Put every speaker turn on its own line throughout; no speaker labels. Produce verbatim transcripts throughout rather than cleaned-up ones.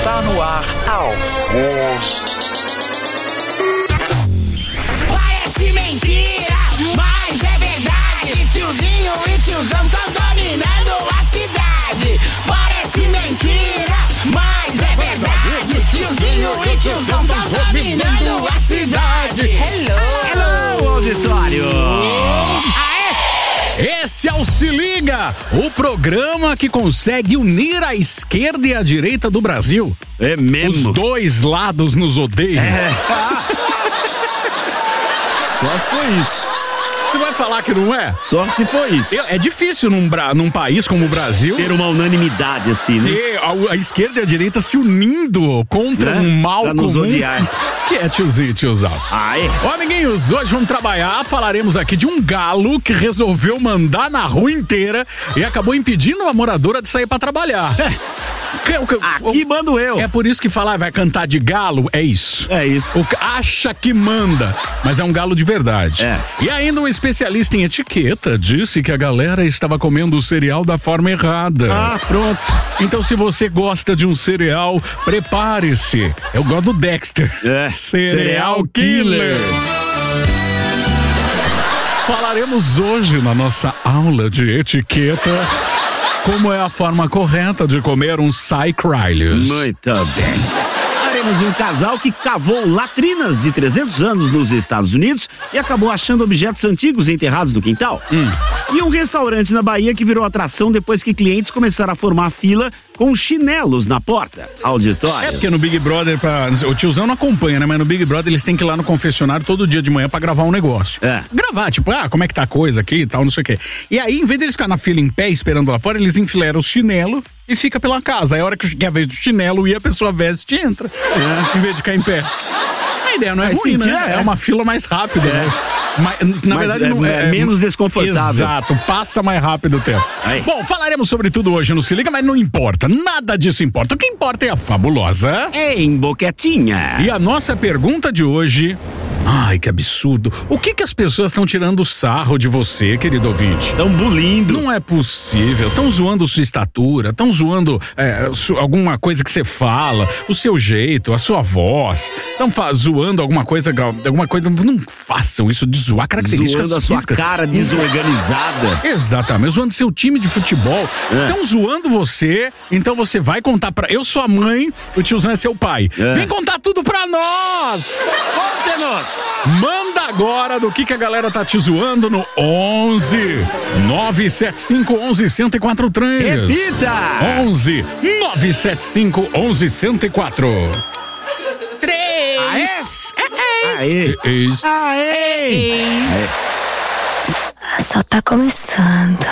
Está no ar a voz.
Parece mentira, mas é verdade. Tiozinho e tiozão tão dominando a cidade. Parece mentira, mas é verdade. Tiozinho e tiozão tão dominando a cidade. Hello,
hello, auditório.
Esse é o Se Liga, o programa que consegue unir a esquerda e a direita do Brasil.
É mesmo?
Os dois lados nos odeiam.
É. Só se foi isso.
Você vai falar que não é?
Só se for isso.
É difícil num, num país como o Brasil
ter uma unanimidade assim, né?
Ter a, a esquerda e a direita se unindo contra
né?
um mal
pra
comum.
Nos odiar.
Que é tiozinho e tiozão.
Ah, é?
Ô, amiguinhos, hoje vamos trabalhar, falaremos aqui de um galo que resolveu mandar na rua inteira e acabou impedindo a moradora de sair pra trabalhar.
Aqui mando eu.
É por isso que falar vai cantar de galo, é isso.
É isso.
O, acha que manda, mas é um galo de verdade.
É.
E ainda um especialista em etiqueta disse que a galera estava comendo o cereal da forma errada.
Ah, pronto.
Então se você gosta de um cereal, prepare-se. Eu gosto do Dexter.
É.
Cereal,
Cereal
Killer.
Killer.
Falaremos hoje na nossa aula de etiqueta como é a forma correta de comer um Cycrylius.
Muito bem. Faremos um casal que cavou latrinas de trezentos anos nos Estados Unidos e acabou achando objetos antigos enterrados no quintal.
Hum.
E um restaurante na Bahia que virou atração depois que clientes começaram a formar fila com chinelos na porta. Auditório.
É porque no Big Brother, pra, o tiozão não acompanha, né? Mas no Big Brother eles têm que ir lá no confessionário todo dia de manhã pra gravar um negócio.
É.
Gravar, tipo, ah, como é que tá a coisa aqui e tal, não sei o quê. E aí, em vez deles ficar na fila em pé esperando lá fora, eles enfileiram o chinelo e fica pela casa. Aí a hora que quer ver o chinelo e a pessoa veste e entra. É. Em vez de ficar em pé. A ideia não é
Faz
ruim,
sentido,
né?
é.
É uma fila mais rápida,
É.
né? Mas, na
Mas
verdade,
é,
não
é menos desconfortável.
Exato, passa mais rápido o tempo.
Aí.
Bom, falaremos sobre tudo hoje no Se Liga, mas não importa, nada disso importa. O que importa é a fabulosa
Em Boquetinha.
E a nossa pergunta de hoje... Ai, que absurdo. O que que as pessoas estão tirando sarro de você, querido ouvinte?
Estão bulindo.
Não é possível. Estão zoando sua estatura, estão zoando é, su- alguma coisa que você fala, o seu jeito, a sua voz. Estão zoando alguma coisa, alguma coisa. Não façam isso de zoar características
Zoando a sua
físicas.
cara desorganizada.
Exatamente, zoando seu time de futebol. Estão
É.
zoando você, então você vai contar pra... Eu sou a mãe, o tiozão é seu pai.
É.
Vem contar tudo pra nós!
Conte-nos!
Manda agora do que que a galera tá te zoando no onze nove sete cinco onze um zero quatro três.
Repita!
onze nove sete cinco onze um zero quatro
três.
Aê!
três.
Aê!
Só tá começando.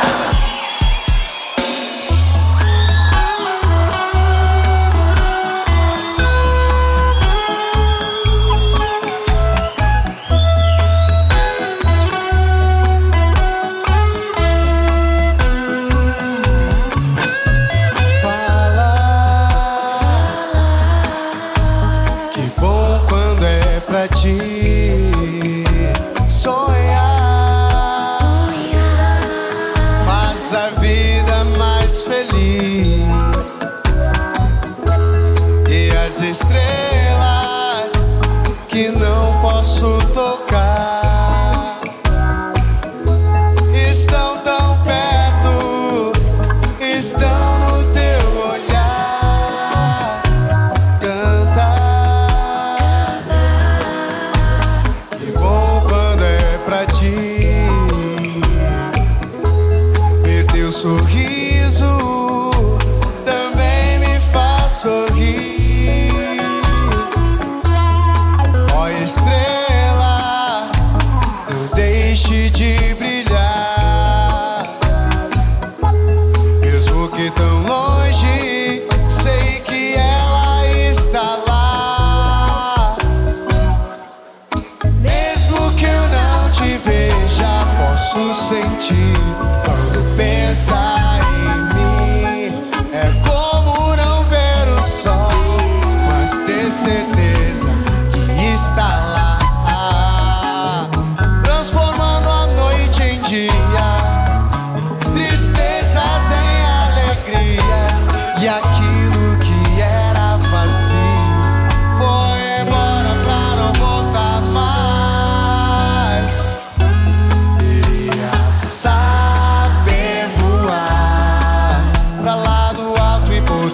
Que bom quando é pra ti sonhar, faz a vida mais feliz e as estrelas que não posso tocar estão tão perto, estão no teu olhar. Canta, que bom quando é pra ti. E teu sorriso também me faz sorrir.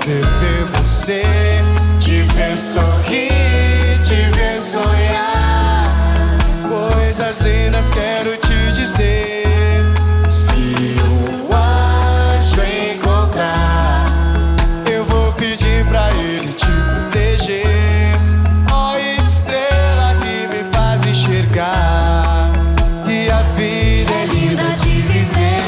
poder ver você, te ver sorrir, te ver sonhar. Coisas lindas quero te dizer. Se o anjo encontrar, eu vou pedir pra ele te proteger. Ó estrela que me faz enxergar, e a vida é linda de viver.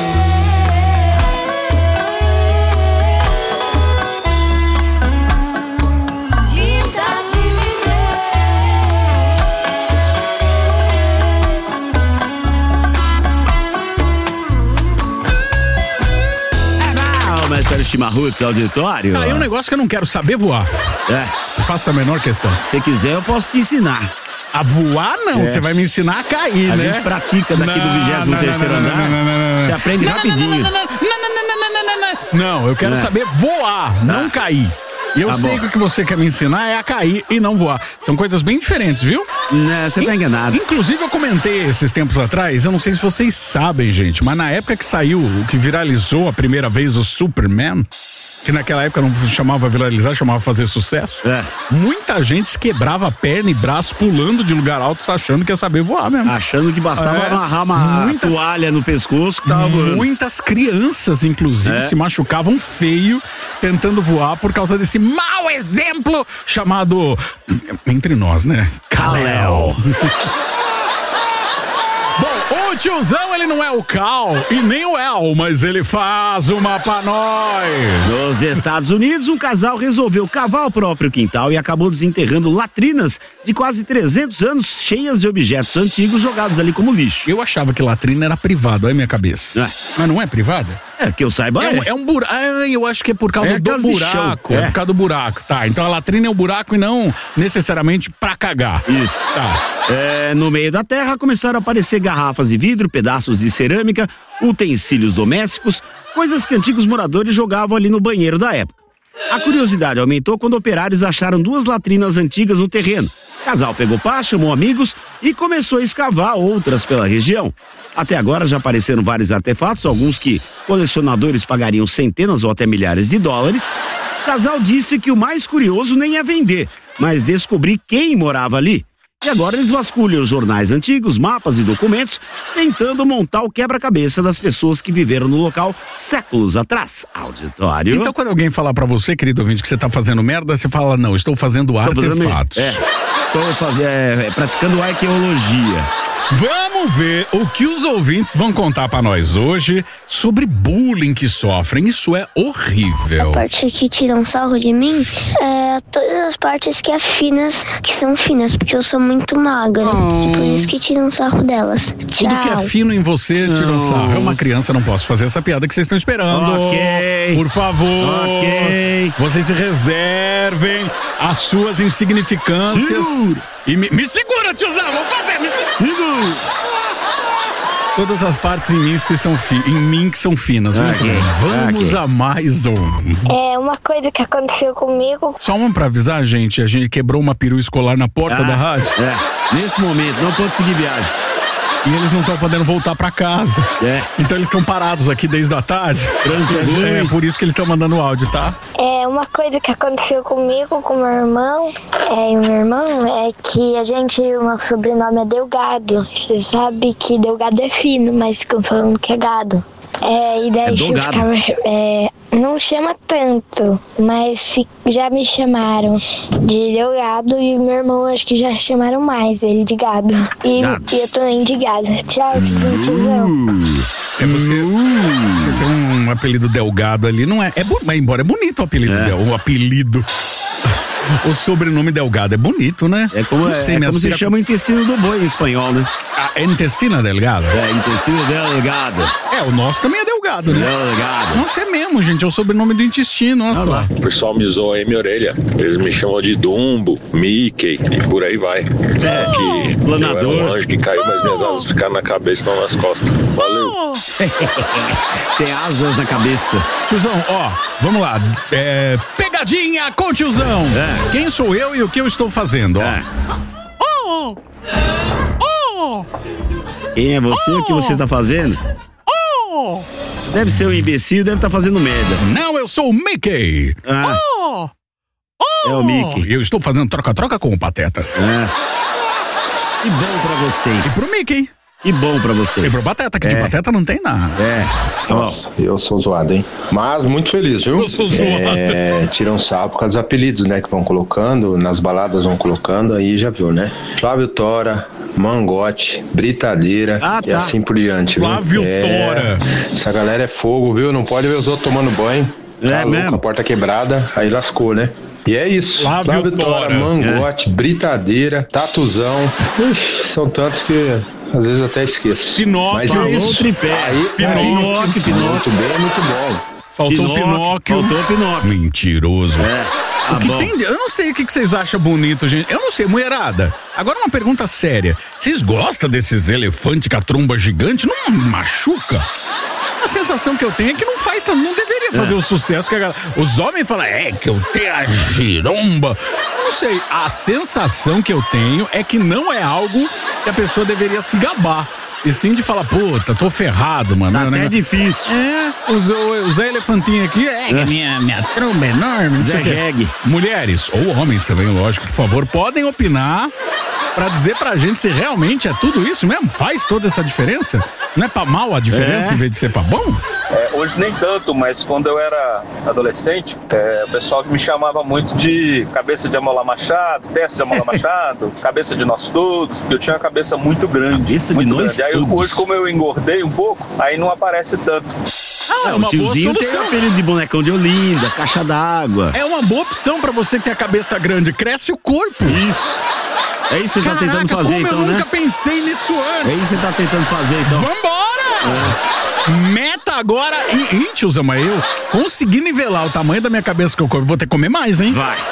Mas para o Chimarruts Auditório.
Ah, é um negócio que eu não quero saber voar.
É.
Faça a menor questão.
Se quiser, eu posso te ensinar.
A voar, não.
É.
Você vai me ensinar a cair,
A
né?
gente pratica daqui
Não,
do vigésimo terceiro
não, não,
andar.
não, não, não, não.
Você aprende
Não, não,
rapidinho.
Não, não, não, não, não, não, não, não, não. Não, eu quero
É.
saber voar, não
Ah.
cair. E eu
Tá
sei
bom.
que o que você quer me ensinar é a cair e não voar. São coisas bem diferentes, viu?
Não, você tá enganado.
Inclusive, eu comentei esses tempos atrás, eu não sei se vocês sabem, gente, mas na época que saiu, o que viralizou a primeira vez o Superman, que naquela época não chamava viralizar, chamava fazer sucesso,
É.
muita gente se quebrava a perna e braço pulando de lugar alto, achando que ia saber voar mesmo.
Achando que bastava
É.
amarrar uma
Muitas-
toalha no pescoço que tava voando.
Muitas crianças, inclusive,
É.
se machucavam feio tentando voar por causa desse mau exemplo chamado, entre nós, né?
Kal-El.
Bom, o tiozão, ele não é o Cal e nem o El, mas ele faz uma pra nós.
Nos Estados Unidos, um casal resolveu cavar o próprio quintal e acabou desenterrando latrinas de quase trezentos anos cheias de objetos antigos jogados ali como lixo.
Eu achava que latrina era privado, olha a minha cabeça.
É.
Mas não é privada?
É, que eu saiba,
É,
é.
um, é um buraco. Ah, eu acho que é por causa
É
do
por causa de
buraco.
chão.
É.
É.
por causa do buraco. Tá, então a latrina é o buraco e não necessariamente pra cagar.
Isso.
Tá.
É, no meio da terra começaram a aparecer garrafas de vidro, pedaços de cerâmica, utensílios domésticos, coisas que antigos moradores jogavam ali no banheiro da época. A curiosidade aumentou quando operários acharam duas latrinas antigas no terreno. O casal pegou pá, chamou amigos e começou a escavar outras pela região. Até agora já apareceram vários artefatos, alguns que colecionadores pagariam centenas ou até milhares de dólares. O casal disse que o mais curioso nem é vender, mas descobrir quem morava ali. E agora eles vasculham jornais antigos, mapas e documentos, tentando montar o quebra-cabeça das pessoas que viveram no local séculos atrás. Auditório.
Então, quando alguém falar pra você, querido ouvinte, que você tá fazendo merda, você fala, não, estou fazendo
Estou fazendo-
artefatos.
É, estou fazendo, é, praticando arqueologia.
Vamos ver o que os ouvintes vão contar pra nós hoje sobre bullying que sofrem. Isso é horrível.
A parte que tiram sarro de mim é todas as partes que é finas, que são finas, porque eu sou muito magra. E por isso que tiram sarro delas. Tchau.
Tudo que é fino em você, tirou sarro. É uma criança, não posso fazer essa piada que vocês estão esperando.
Ok.
Por favor.
Ok.
Vocês se reservem as suas insignificâncias.
Segura.
E me, me segura, tiozão, vou fazer, me segura.
Sigo!
Todas as partes em mim que são, fi, em mim que são finas. Muito
Ok,
bem. Vamos
ok.
a mais um.
É uma coisa que aconteceu comigo.
Só uma pra avisar, gente, a gente quebrou uma perua escolar na porta
Ah,
da rádio
É, nesse momento, não pode seguir viagem.
e eles não estão podendo voltar pra casa.
É.
Então eles estão parados aqui desde a tarde.
Trânsito é ruim.
É por isso que eles estão mandando o áudio, tá?
É uma coisa que aconteceu comigo, com meu irmão, é, e o meu irmão, é que a gente, o nosso sobrenome é Delgado. Você sabe que Delgado é fino, mas ficam falando que é gado. É, e daí
É
eu
Delgado.
ficava, é, não chama tanto, mas fi- já me chamaram de Delgado e o meu irmão acho que já chamaram mais ele de gado. E,
Gado.
e eu também de gado. Tchau, tiozão.
É você, você tem um apelido Delgado ali, não é? É bu- mas embora é bonito o apelido,
É.
Del, o apelido. O sobrenome Delgado é bonito, né?
É como,
Não
é,
sei,
é
minhas
como se
pira-
chama o intestino do boi em espanhol, né?
A intestina Delgado?
É, intestino delgado.
É, o nosso também é Delgado, né?
Delgado.
Nossa, é mesmo, gente, é o sobrenome do intestino, olha
Olha
só.
lá.
O pessoal me zoa aí minha orelha. Eles me chamam de Dumbo, Mickey e por aí vai. Só que
planador.
eu era um anjo que caiu, mas minhas asas ficaram na cabeça e não nas costas. Valeu.
Tem asas na cabeça.
Tiozão, ó, vamos lá. É, pegadinha com o tiozão.
É.
Quem sou eu e o que eu estou fazendo, ó.
É.
Oh! Oh!
Quem é você? O que você tá fazendo?
Oh!
Deve ser um imbecil, deve estar fazendo merda.
Não, eu sou o Mickey.
Ah.
Oh!
É o Mickey.
Eu estou fazendo troca-troca com o Pateta.
É. Que bom pra vocês.
E pro Mickey.
Que bom pra vocês.
E pro Pateta, que
é.
de Pateta não tem nada.
É.
Nossa, eu sou zoado, hein? Mas muito feliz, viu?
Eu sou zoado.
É, tiram sarro por causa dos apelidos, né? Que vão colocando, nas baladas vão colocando, aí já viu, né? Flávio Tora, Mangote, Britadeira
ah,
e
tá.
assim por diante, viu?
Flávio
é,
Tora.
Essa galera é fogo, viu? Não pode ver os outros tomando banho.
É
tá louco,
mesmo?
a porta quebrada, aí lascou, né? E é isso.
Flávio,
Flávio Tora,
Tora.
Mangote, é. Britadeira, Tatuzão. Ixi, são tantos que às vezes até esqueço.
Pinóquio.
Mas é isso.
Tripé.
Aí,
Pinóquio,
aí,
Pinóquio.
Muito bem, muito bom.
Faltou
Pinóquio,
Pinóquio.
Faltou Pinóquio.
Mentiroso.
É. Ah,
O que
bom.
tem de- Eu não sei o que que vocês acham bonito, gente. Eu não sei, mulherada. Agora uma pergunta séria. Vocês gostam desses elefantes com a tromba gigante? Não machuca? A sensação que eu tenho é que não faz, tanto- não deveria fazer
É.
o sucesso que a galera... Os homens falam, é que eu tenho a giromba. Eu não sei, a sensação que eu tenho é que não é algo que a pessoa deveria se gabar. E sim de falar, puta, tô ferrado, mano.
Tá
Meu
até
negócio-
difícil.
É, o Zé, o Zé Elefantinho aqui, é que
É.
minha, minha tromba é enorme, não sei
Zé
o quê.
Jegue.
Mulheres, ou homens também, lógico, por favor, podem opinar pra dizer pra gente se realmente é tudo isso mesmo? Faz toda essa diferença? Não é pra mal a diferença
É.
em vez de ser pra bom?
É, hoje nem tanto, mas quando eu era adolescente, é, o pessoal me chamava muito de cabeça de Amolar Machado, testa de Amolar Machado, cabeça de nós todos, porque eu tinha uma cabeça muito grande.
Cabeça de
muito
nós
grande. Aí eu-
todos.
hoje, como eu engordei um pouco, aí não aparece tanto.
Ah, é
o
uma boa
tiozinho tem
solução.
o apelido de bonecão de Olinda, caixa d'água.
É uma boa opção pra você que tem a cabeça grande. Cresce o corpo.
Isso. É isso que você tá
Caraca,
tentando fazer,
como
então,
eu
né?
nunca pensei nisso
É
antes.
isso que você tá tentando fazer, então.
Vambora! Meta agora. E, e tiozão, mas eu consegui nivelar o tamanho da minha cabeça com o corpo. Vou ter que comer mais, hein?
Vai.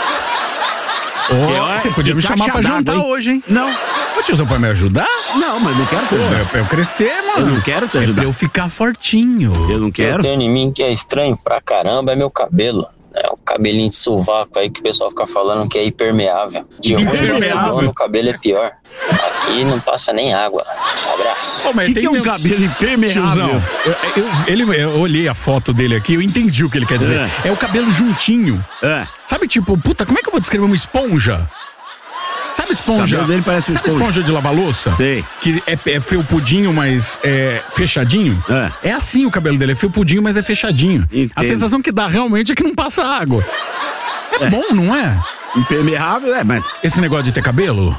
Ó,
Eu-
você podia
que
me chamar pra
caixa
jantar
d'água, hein?
hoje, hein?
Não.
Ô tiozão, pode me ajudar?
Não, mas não quero te
Pô,
ajudar.
é pra eu crescer, mano.
Eu não quero te
É
ajudar.
pra eu ficar fortinho.
Eu não
Eu
quero.
tenho em mim que é estranho pra caramba é meu cabelo. É o cabelinho de sovaco aí que o pessoal fica falando que é hipermeável. De ruim
Hipermeável.
no cabelo é pior. Aqui não passa nem água. Abraço.
Pô,
O
mas
que,
tem
que é um
mesmo-
cabelo impermeável?
Tiozão, eu, eu- ele, eu olhei a foto dele aqui, eu entendi o que ele quer dizer. É, o cabelo juntinho.
É.
Sabe, tipo, puta, como é que eu vou descrever uma esponja? Sabe esponja?
O cabelo dele parece uma
Sabe
esponja.
esponja de lavar louça?
Sei.
Que é, é felpudinho, mas é fechadinho?
É.
É assim o cabelo dele, é felpudinho, mas é fechadinho.
Entendo.
A sensação que dá realmente é que não passa água. É, bom, não é?
Impermeável, é, mas
Esse negócio de ter cabelo?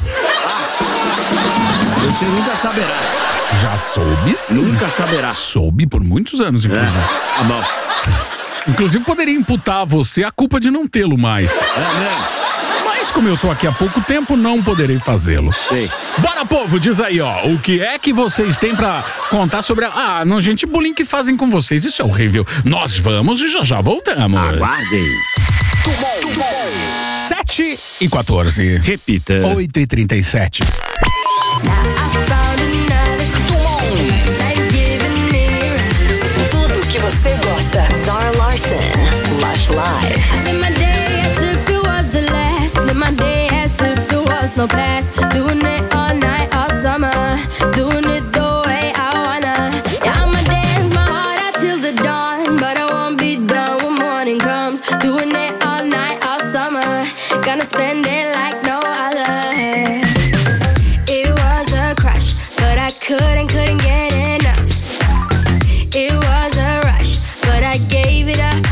você nunca saberá.
Já soube sim.
Nunca saberá.
Soube por muitos anos,
É.
inclusive.
Tá bom.
Inclusive, poderia imputar a você a culpa de não tê-lo mais.
É mesmo?
Mas como eu tô aqui há pouco tempo, não poderei fazê-lo.
Sei.
Bora, povo, diz aí, ó, o que é que vocês têm pra contar sobre a... Ah, não, gente, bullying que fazem com vocês, isso é horrível. Nós vamos e já já voltamos.
Aguardem.
sete e quatorze.
Repita.
oito e trinta e sete.
Tudo que você gosta. Zara Larsson, Lush Live.
Live my day as if it was the last. Live my day as if there was no past. Doing it all night, all summer. Doing it the way I wanna. Yeah, I'ma dance my heart out till the dawn. But I won't be done when morning comes. Doing it all night, all summer. Gonna spend it like no other. It was a crush, but I couldn't, couldn't get enough. It was a rush, but I gave it up.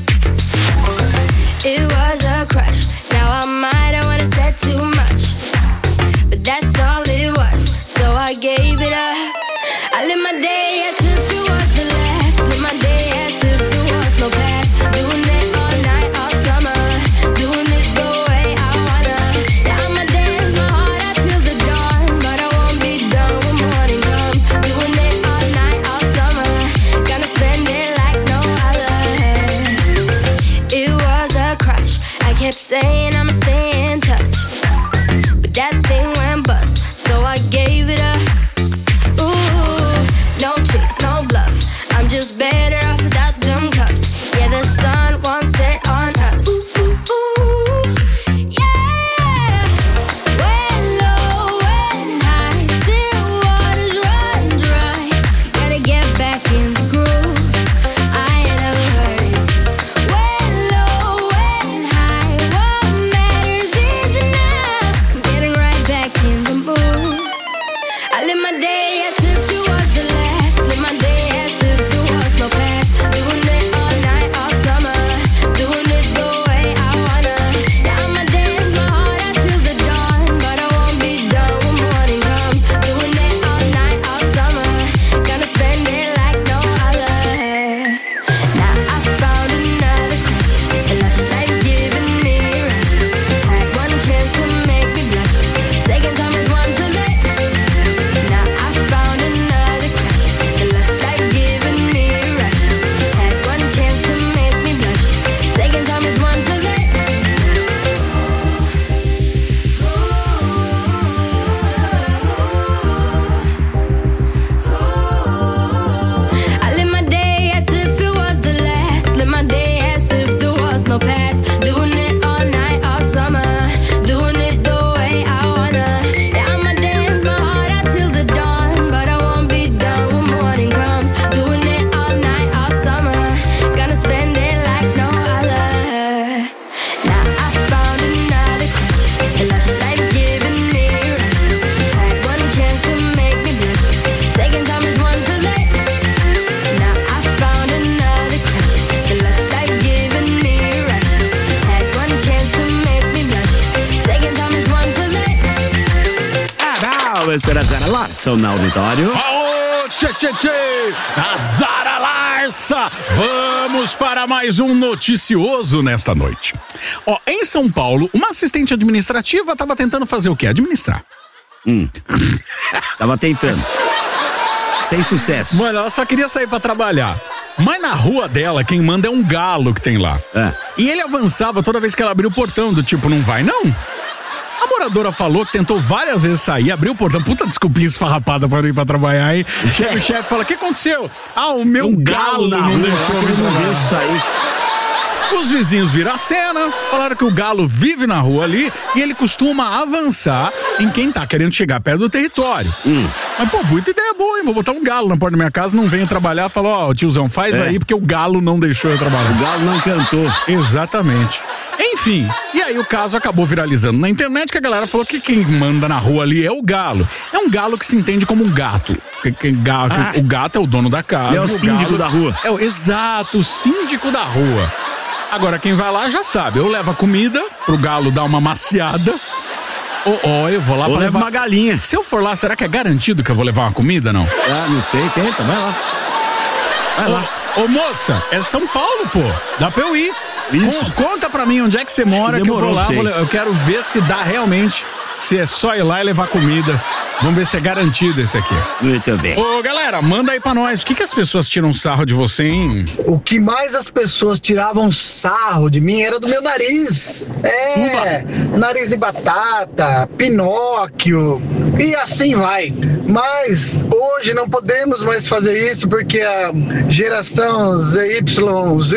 It was a crush. Now I might have wanna said too much, but that's all it was. So I gave it up. I live my day as if it was the last. Live my day as if there was no past. Doing it all night, all summer. Doing it the way I wanna. Yeah, I'ma dance my heart out till the dawn, but I won't be done when morning comes. Doing it all night, all summer. Gonna spend it like no other. It was a crush. I kept saying I'ma stay in touch, but that thing went bust. So I gave it up. Ooh, no tricks, no bluff. I'm just better off without them cuffs. Yeah, the sun won't set on us. Ooh, ooh, ooh, yeah. When low, when high, still waters run dry. Gotta get back in the groove. I ain't never heard. When low, when high, what
vamos para a Zara Larson no auditório.
Aô, tchê, tchê, tchê! A Zara Larsa! Vamos para mais um noticioso nesta noite. Ó, em São Paulo, uma assistente administrativa estava tentando fazer o quê? Administrar.
Hum. Tava tentando. Sem sucesso.
Mano, ela só queria sair pra trabalhar. Mas na rua dela, quem manda é um galo que tem lá.
É.
E ele avançava toda vez que ela abria o portão, do tipo, não vai não? A moradora falou que tentou várias vezes sair, abriu o portão, puta desculpinha esfarrapada para ir pra trabalhar aí. O chefe fala, o que aconteceu? Ah, o meu
um
galo,
galo na
não
rua,
deixou eu
não deixa sair.
Os vizinhos viram a cena, falaram que o galo vive na rua ali e ele costuma avançar em quem tá querendo chegar perto do território.
Hum.
Mas, pô, muita ideia boa, hein? Vou botar um galo na porta da minha casa, não venho trabalhar. Falou, ó, oh, tiozão, faz
é.
aí porque o galo não deixou eu trabalhar.
O galo não cantou.
Exatamente. Enfim, e aí o caso acabou viralizando na internet, que a galera falou que quem manda na rua ali é o galo. É um galo que se entende como um gato. Que, que, gato ah. O gato é o dono da casa.
É o, o síndico
galo,
da rua.
É o exato, o síndico da rua. Agora, quem vai lá já sabe, eu levo a comida pro galo dar uma maciada. Ou oh, oh, eu vou lá
Ou
pra
levar
levar
uma galinha.
Se eu for lá, será que é garantido que eu vou levar uma comida, não?
Ah, não sei, tenta, vai lá. Vai
ô,
lá.
Ô, moça, é São Paulo, pô. Dá pra eu ir.
Isso.
Com, conta pra mim onde é que você mora, que, demorou, que eu vou lá. Vou, eu quero ver se dá realmente, se é só ir lá e levar comida. Vamos ver se é garantido esse aqui.
Muito bem.
Ô, galera, manda aí pra nós. O que que as pessoas tiram sarro de você, hein?
O que mais as pessoas tiravam sarro de mim era do meu nariz. É, Uba. Nariz de batata, Pinóquio e assim vai. Mas hoje não podemos mais fazer isso porque a geração Z Y Z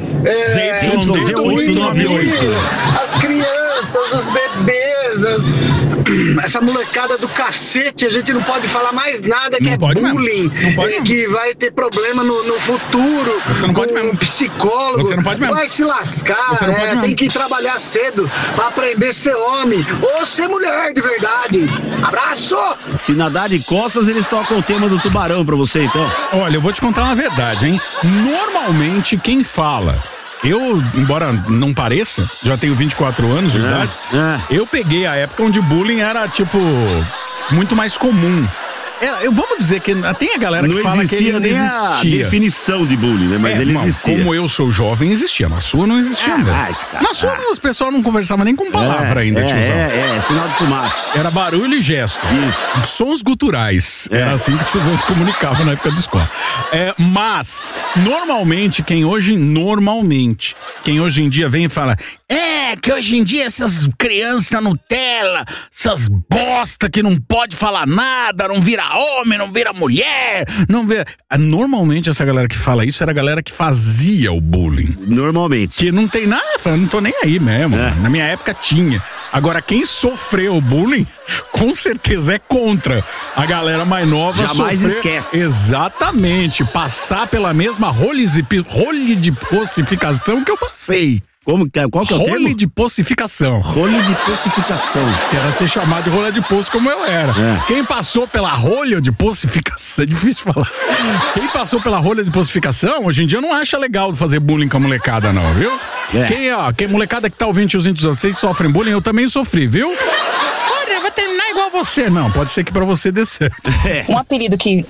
é,
Z Y Z oito nove oito.
As crianças, os bebês, as, essa molecada do cacete, a gente não pode falar mais nada que não é bullying, é, que vai ter problema no, no futuro,
você não
com
pode mesmo.
um psicólogo,
você não pode mesmo.
Vai se lascar,
você não
é,
pode
tem que trabalhar cedo pra aprender a ser homem ou ser mulher de verdade. Abraço!
Se nadar de costas, eles tocam o tema do tubarão pra você, então.
Olha, eu vou te contar uma verdade, hein? Normalmente quem fala, eu, embora não pareça, já tenho vinte e quatro anos de é, idade, é. eu peguei a época onde bullying era, tipo, muito mais comum. É, eu vamos dizer que tem a galera que
não
fala que ele não existia.
A definição de bullying, né? Mas é, ele não, existia.
Como eu sou jovem, existia. Na sua não existia ah, mesmo. Ah, Na sua ah. os pessoal não conversava nem com palavra é, ainda,
é,
tiozão.
É, é, sinal de fumaça.
Era barulho e gesto.
Isso.
Sons guturais.
É.
Era assim que o tiozão se comunicava na época da escola. É, mas, normalmente, quem hoje, normalmente, quem hoje em dia vem e fala, é, que hoje em dia essas crianças Nutella, essas bosta que não pode falar nada, não vira homem, não vira mulher, não vira... Normalmente essa galera que fala isso era a galera que fazia o bullying.
Normalmente.
Que não tem nada, não tô nem aí mesmo. É. Na minha época tinha. Agora, quem sofreu o bullying, com certeza é contra a galera mais nova.
Jamais
sofrer...
esquece.
Exatamente. Passar pela mesma role de pocificação que eu passei.
Como, qual que é o termo?
Role de pocificação.
Role de pocificação.
Que era ser chamado de rolha de poço como eu era. É. Quem passou pela rolha de pocificação, é difícil falar. Quem passou pela rolha de pocificação, hoje em dia não acha legal fazer bullying com a molecada não, viu? É. Quem, ó, quem molecada que tá ouvindo tiozinho dos vocês sofrem bullying, eu também sofri, viu? Olha, vai terminar igual você. Não, pode ser que pra você dê certo.
É. Um apelido que...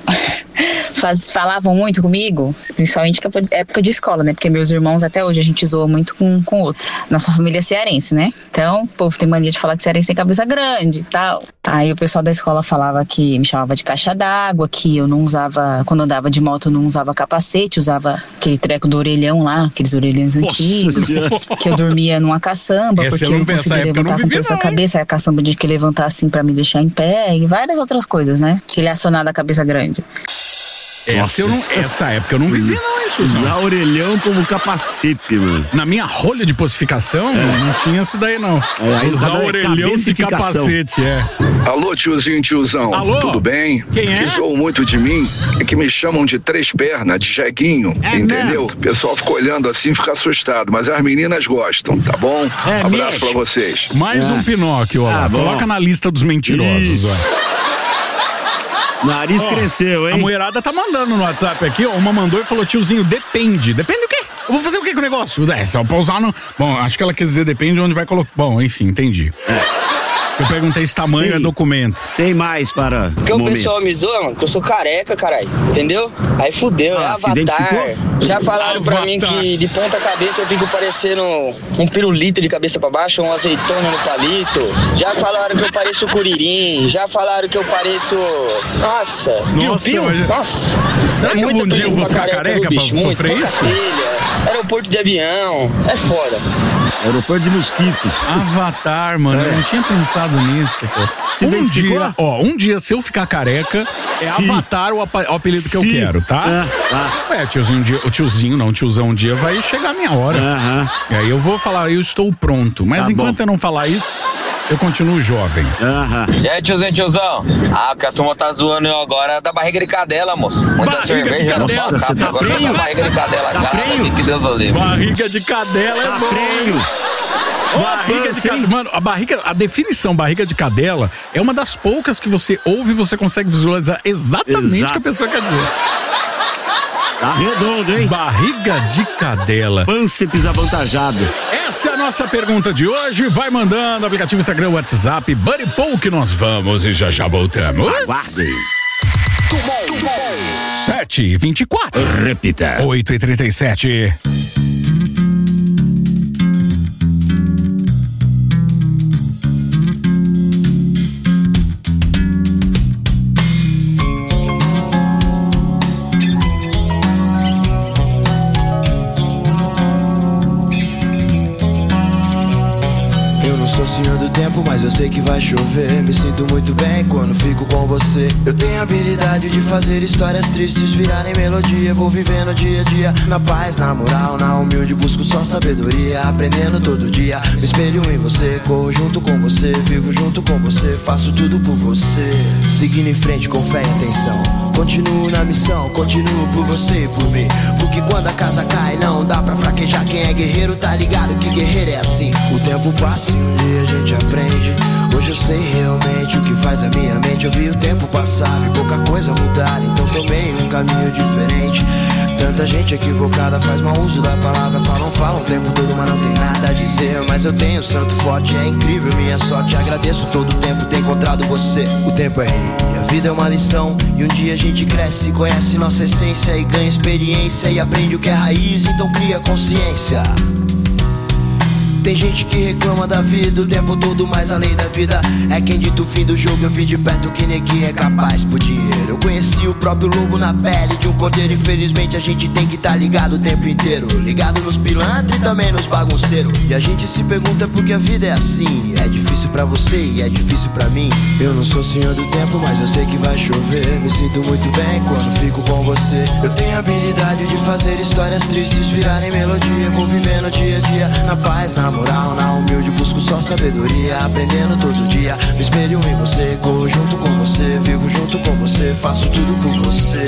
Faz, falavam muito comigo, principalmente na época de escola, né? Porque meus irmãos até hoje a gente zoa muito com o outro. Nossa família é cearense, né? Então, o povo tem mania de falar que cearense tem cabeça grande e tal. Aí o pessoal da escola falava que me chamava de caixa d'água, que eu não usava, quando andava de moto, eu não usava capacete, usava aquele treco do orelhão lá, aqueles orelhões antigos, que eu dormia numa caçamba,
essa
porque
eu
não,
não
conseguia levantar com o peso da cabeça, aí a caçamba tinha que levantar assim pra me deixar em pé, e várias outras coisas, né? Relacionado à cabeça grande.
Essa, eu não, essa época eu não vivi não, hein, Suzão?
Usar orelhão como capacete, mano.
Na minha rolha de pocificação, é. não tinha isso daí não.
É, usar orelhão de capacete, é.
Alô, tiozinho, tiozão.
Alô?
Tudo bem?
Quem é?
Que zoam muito de mim é que me chamam de três pernas, de jeguinho, é entendeu? O pessoal fica olhando assim, fica assustado, mas as meninas gostam, tá bom?
É,
abraço
mexe.
pra vocês.
Mais é. um Pinóquio, ó. Ah, coloca na lista dos mentirosos, ó.
Nariz oh, cresceu, hein?
A mulherada tá mandando no WhatsApp aqui, ó. Uma mandou e falou, tiozinho, depende. Depende do quê? Eu vou fazer o quê com o negócio? É, só pra usar no... Bom, acho que ela quer dizer depende de onde vai colocar... Bom, enfim, entendi. É. Eu perguntei se tamanho
Sim.
é documento.
Sem mais para
Porque o, o pessoal me zoa, mano, que eu sou careca, caralho. Entendeu? Aí fudeu,
Ah,
é
se
Avatar.
identificou?
Já falaram
Avatar.
pra mim que de ponta cabeça eu fico parecendo um pirulito de cabeça pra baixo, um azeitona no palito. Já falaram que eu pareço Curirim. Já falaram que eu pareço... Nossa.
Nossa,
Piu, piu.
mas-
Nossa.
Será que algum dia eu vou ficar careca pra
bicho, muito.
sofrer
Pouca
isso?
telha, aeroporto de avião. É foda.
Aeroporto de mosquitos.
Avatar, mano, eu não tinha pensado nisso, pô.
Se
um
identificou?
dia, ó, um dia se eu ficar careca, é
Sim.
Avatar o, apa- o apelido que eu
Sim.
quero, tá?
Ah, ah.
É, tiozinho, um dia, o tiozinho não, o tiozão um dia vai chegar a minha hora.
Aham.
E aí eu vou falar, eu estou pronto. Mas
Tá
enquanto
bom.
eu não falar isso, eu continuo jovem.
Aham.
E aí, tiozinho, tiozão? Ah, porque a turma tá zoando eu agora da barriga de cadela, moço. Muita
Barriga
cerveja,
de
não
cadela.
só
Nossa, você
café,
tá
agora eu tô
prenho?
com a barriga de cadela
Tá
já,
prenho?
que Deus o livre.
Barriga de cadela é
Tá
bom.
prenho.
Barriga de
pança, hein?
cadela. Mano, a barriga, a definição barriga de cadela é uma das poucas que você ouve e você consegue visualizar exatamente
Exato.
o que a pessoa quer dizer.
Tá redondo, hein?
Barriga de cadela.
Pânceps avantajado.
Essa é a nossa pergunta de hoje. Vai mandando aplicativo Instagram, WhatsApp, Buddy Pou que nós vamos e já já voltamos.
Aguardem.
sete e vinte e quatro.
Repita.
oito e trinta e sete.
Eu não sou senhor do tempo, mas eu sei que vai chover. Me sinto muito bem quando fico com você. Eu tenho a habilidade de fazer histórias tristes virarem melodia. Vou vivendo dia a dia, na paz, na moral, na humilde. Busco só sabedoria, aprendendo todo dia. Me espelho em você, corro junto com você. Vivo junto com você, faço tudo por você. Seguindo em frente com fé e atenção. Continuo na missão, continuo por você e por mim. Porque quando a casa cai não dá pra fraquejar. Quem é guerreiro tá ligado que guerreiro é assim. O tempo passa e um dia a gente aprende. Hoje eu sei realmente o que faz a minha mente. Eu vi o tempo passar e pouca coisa mudar. Então tomei um caminho diferente. Tanta gente equivocada faz mau uso da palavra. Falam, falam o tempo todo, mas não tem nada a dizer. Mas eu tenho santo forte, é incrível minha sorte. Agradeço todo o tempo ter encontrado você. O tempo é rei, a vida é uma lição. E um dia a gente cresce, conhece nossa essência e ganha experiência e aprende o que é raiz, então cria consciência. Tem gente que reclama da vida o tempo todo, mas além da vida é quem dita o fim do jogo. Eu vi de perto que neguinho é capaz por dinheiro. Eu conheci o próprio lobo na pele de um cordeiro. Infelizmente a gente tem que tá ligado o tempo inteiro. Ligado nos pilantras e também nos bagunceiros. E a gente se pergunta por que a vida é assim. É difícil pra você e é difícil pra mim. Eu não sou senhor do tempo, mas eu sei que vai chover. Me sinto muito bem quando fico com você. Eu tenho a habilidade de fazer histórias tristes virarem melodia. Vou vivendo dia a dia, na paz, na moral, na humilde, busco só sabedoria. Aprendendo todo dia, me espelho em você. Corro junto com você, vivo junto com você. Faço tudo por você.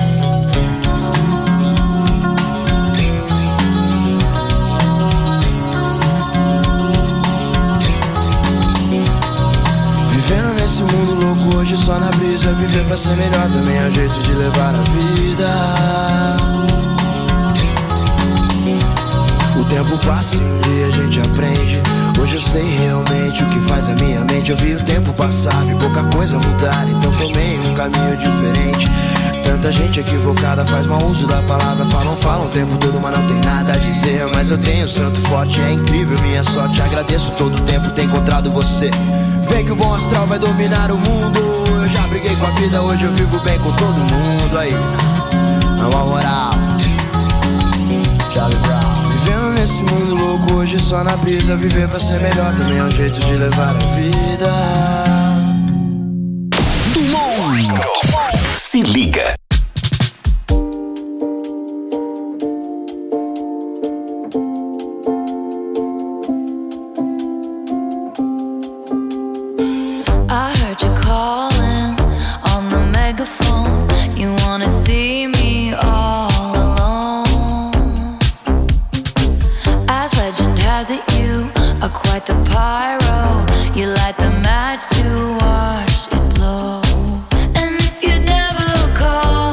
Vivendo nesse mundo louco hoje só na brisa. Viver pra ser melhor também é um jeito de levar a vida. O tempo passa e um dia a gente aprende. Hoje eu sei realmente o que faz a minha mente. Eu vi o tempo passar, vi pouca coisa mudar. Então tomei um caminho diferente. Tanta gente equivocada faz mau uso da palavra. Falam, falam o tempo todo, mas não tem nada a dizer. Mas eu tenho santo forte, é incrível minha sorte. Agradeço todo o tempo ter encontrado você. Vem que o bom astral vai dominar o mundo. Eu já briguei com a vida, hoje eu vivo bem com todo mundo. Aí, na moral, Charlie Brown. Nesse mundo louco hoje só na brisa. Viver pra ser melhor também é um jeito de levar a vida.
Dumont. Se liga.
I heard you calling on the megaphone. You wanna see me all alone. As legend has it, you are quite the pyro. You light the match to watch it blow. And if you never call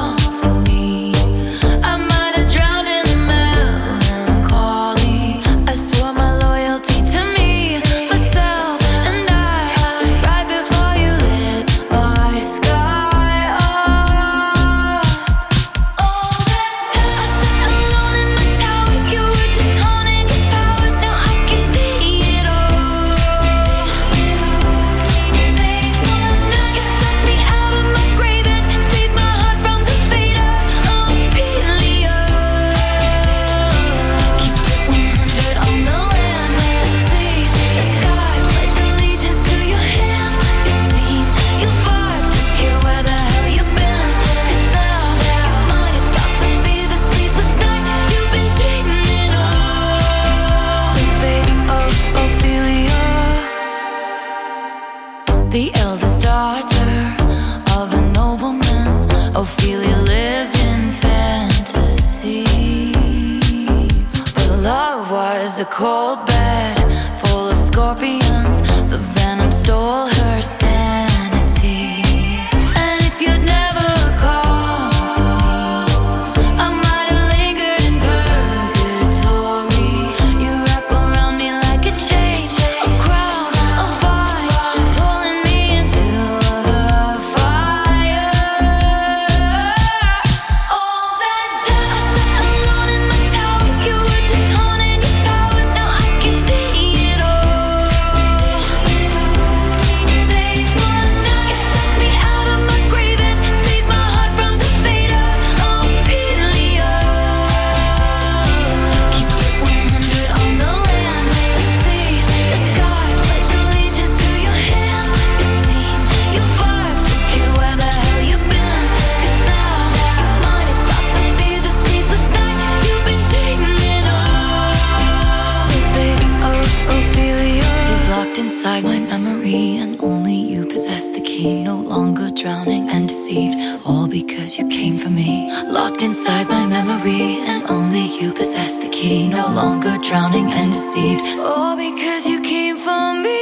a cold bed full of scorpions. The venom stole her sanity. And if you'd never called for me, I might have lingered in purgatory. You wrap around me like a chain, a crown, a vine, pulling me into the fire. All that time I sat alone in my tower, you were just honing your powers. Now I can see it all. Late one night, you took me out of my grave and saved my heart from the fate of Ophelia. Keep it one hundred on the land, the sea, the sky. Pledge allegiance to your hands, your team, your vibes. Don't care where the hell you've been, 'cause now you're mine. It's about to be the sleepless night you've been dreaming of. The fate of Ophelia is locked inside my memory, and only you possess the key. No longer drowning and deceived, all because you came for me. Locked inside my memory, and only you possess the key. No longer drowning and deceived, all because you came for me.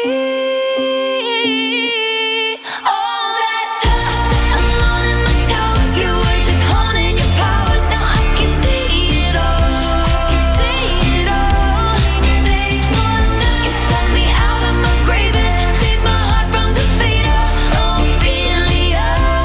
All that time I sat alone in my tower, you were just honing your powers. Now I can see it all. I can see it all. Late one night, you dug me out of my grave and saved my heart from the fate of Ophelia.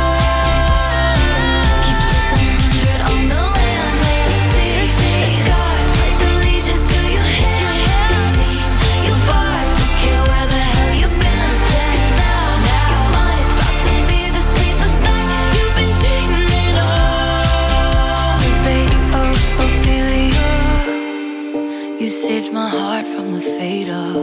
Keep it one hundred on the land, the sea, the sky. Pledge allegiance to your hands, your team, your vibes. Don't care where the hell you've been, 'cause now you're mine. It's about to be the sleepless night you've been dreaming of. The fate of Ophelia, you saved my heart from the fate of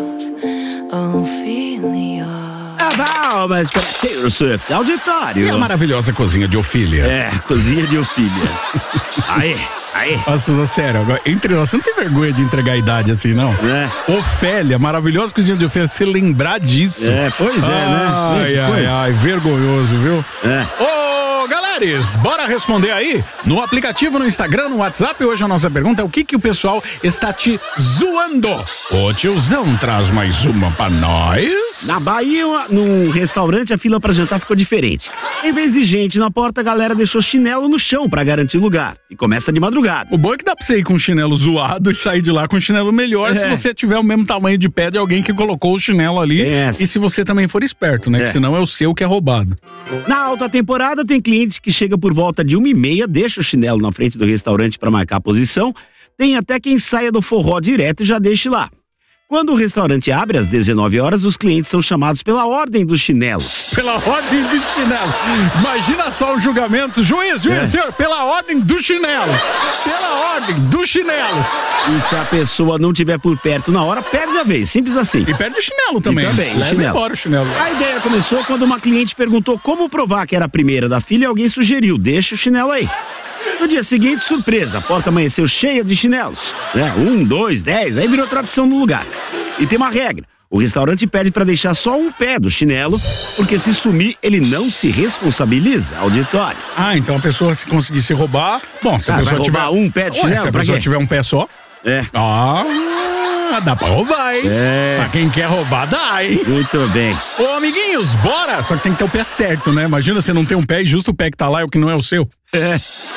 Ophelia.
Ah, palmas para Taylor Swift, auditório.
E a maravilhosa cozinha de Ofília.
É, cozinha de Ofília. Aê, aê.
Nossa, sério, agora, entre nós, você não tem vergonha de entregar a idade assim, não?
É.
Ofélia, maravilhosa cozinha de Ofélia, você lembrar disso.
É, pois é, né?
Ai, ai,
Pois.
ai, vergonhoso, viu?
É.
Ô, galeres, bora responder aí no aplicativo, no Instagram, no WhatsApp. Hoje a nossa pergunta é o que que o pessoal está te zoando. O tiozão traz mais uma pra nós.
Na Bahia, num restaurante, a fila pra jantar ficou diferente. Em vez de gente na porta, a galera deixou chinelo no chão pra garantir lugar. E começa de madrugada.
O bom é que dá pra você ir com um chinelo zoado e sair de lá com um chinelo melhor,
É.
se você tiver o mesmo tamanho de pé de alguém que colocou o chinelo ali.
É.
E se você também for esperto, né?
É.
Que senão é o seu que é roubado.
Na alta temporada, tem cliente que chega por volta de uma e meia, deixa o chinelo na frente do restaurante pra marcar a posição. Tem até quem saia do forró direto e já deixe lá. Quando o restaurante abre às dezenove horas, os clientes são chamados pela ordem dos chinelos.
Pela ordem do chinelo. Imagina só o julgamento. Juiz, juiz,
É.
senhor, pela ordem do chinelo. Pela ordem dos chinelos.
E se a pessoa não tiver por perto na hora, perde a vez. Simples assim.
E perde o chinelo também.
E também, o
Leva
chinelo.
embora o chinelo.
A ideia começou quando uma cliente perguntou como provar que era a primeira da filha e alguém sugeriu, deixa o chinelo aí. No dia seguinte, surpresa, a porta amanheceu cheia de chinelos. Né? Um, dois, dez, aí virou tradição no lugar. E tem uma regra, o restaurante pede pra deixar só um pé do chinelo, porque se sumir, ele não se responsabiliza, auditório.
Ah, então a pessoa se conseguisse roubar... Bom, se a
Ah,
pessoa
vai
tiver...
roubar um pé de
Ué,
chinelo,
se a
pra
pessoa
quê?
tiver um pé só...
É.
Ah, dá pra roubar, hein?
É.
Pra quem quer roubar, dá, hein?
Muito bem.
Ô, amiguinhos, bora! Só que tem que ter o pé certo, né? Imagina você não ter um pé e justo o pé que tá lá é o que não é o seu.
É.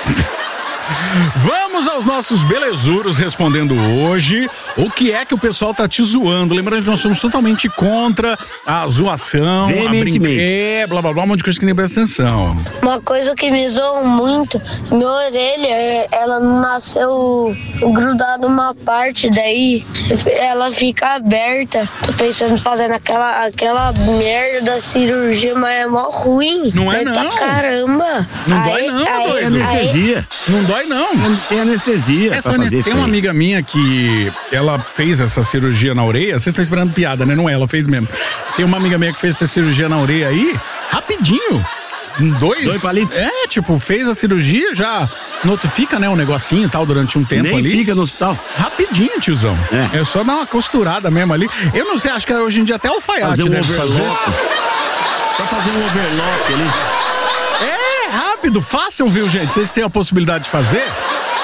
Vamos aos nossos belezuros respondendo hoje o que é que o pessoal tá te zoando. Lembrando que nós somos totalmente contra a zoação, a
Veementemente.
brinquedo, blá blá blá, um monte de coisa que nem presta atenção.
Uma coisa que me zoa muito, minha orelha, é- ela não nasceu grudada numa parte, daí ela fica aberta. Tô pensando em fazer aquela, aquela merda da cirurgia, mas é mó ruim.
Não é,
Dói
não.
pra caramba.
Não
Aí-
dói não,
aí-
doido.
É anestesia.
Não dói não.
Tem anestesia
Essa
pra fazer
tem
isso
uma
aí.
amiga minha que ela fez essa cirurgia na orelha. Vocês estão esperando piada, né? Não é, ela fez mesmo. Tem uma amiga minha que fez essa cirurgia na orelha aí, rapidinho. Em dois?
Dois palitos?
É, tipo, fez a cirurgia, já notifica, né, um negocinho e tal durante um tempo
Nem
ali.
fica no hospital.
Rapidinho, tiozão.
É.
É. só dar uma costurada mesmo ali. Eu não sei, acho que hoje em dia até o alfaiate
Fazer um
deve
overlock. Só fazer um overlock ali.
É, rápido, façam, viu, gente? Vocês que têm a possibilidade de fazer,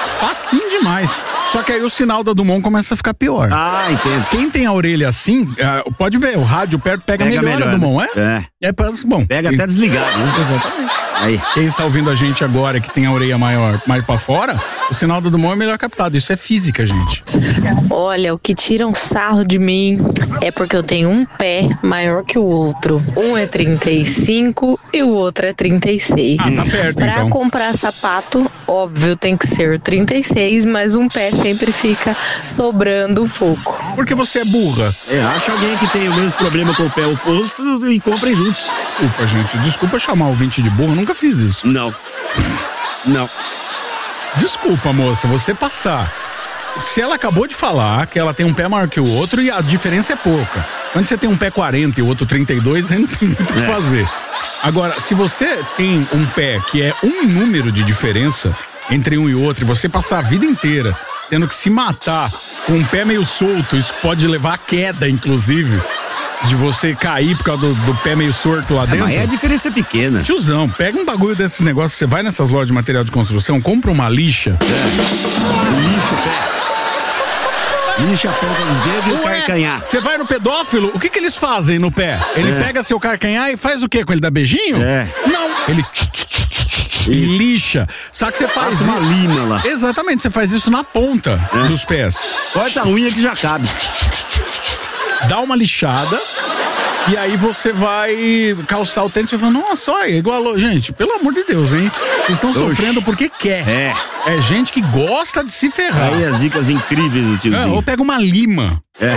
Facinho demais. Só que aí o sinal da Dumont começa a ficar pior.
Ah, entendo.
Quem tem a orelha assim, pode ver, o rádio perto pega, pega melhor, melhor a Dumont,
né?
é? É. Bom.
Pega até desligado, né?
Exatamente.
Aí.
Quem está ouvindo a gente agora, que tem a orelha maior, mais pra fora, o sinal da Dumont é melhor captado. Isso é física, gente.
Olha, o que tiram sarro de mim é porque eu tenho um pé maior que o outro. Um é trinta e cinco e o outro é trinta e seis.
Ah, tá perto,
pra
então.
comprar sapato, óbvio, tem que ser trinta e seis, mas um pé sempre fica sobrando um pouco.
Porque você é burra.
É, acha alguém que tem o mesmo problema com o pé oposto e comprem juntos.
Desculpa, gente. Desculpa chamar o ouvinte de burro, nunca fiz isso.
Não. Não.
Desculpa, moça, você passar. Se ela acabou de falar que ela tem um pé maior que o outro e a diferença é pouca. Quando você tem um pé quarenta e o outro trinta e dois, aí não tem muito o que fazer. Agora, se você tem um pé que é um número de diferença entre um e outro, e você passar a vida inteira tendo que se matar com um pé meio solto, isso pode levar a queda, inclusive, de você cair por causa do, do pé meio sorto lá dentro.
Mas aí a diferença é pequena.
Tiozão, pega um bagulho desses negócios, você vai nessas lojas de material de construção, compra uma lixa.
É. Lixa o pé. Lixa a ponta dos dedos e o carcanhar.
Você vai no pedófilo, o que que eles fazem no pé? Ele
É.
pega seu carcanhar e faz o quê com ele? Dá beijinho?
É.
Não, ele lixa. Só que você faz
Passa uma lima lá.
Exatamente, você faz isso na ponta
É.
dos pés.
Corta a unha que já cabe.
Dá uma lixada e aí você vai calçar o tênis e vai falar, nossa, olha, igualou. Gente, pelo amor de Deus, hein? Vocês estão sofrendo porque quer.
É.
É gente que gosta de se ferrar.
Aí as dicas incríveis do
É,
tiozinho.
ou pega uma lima.
É.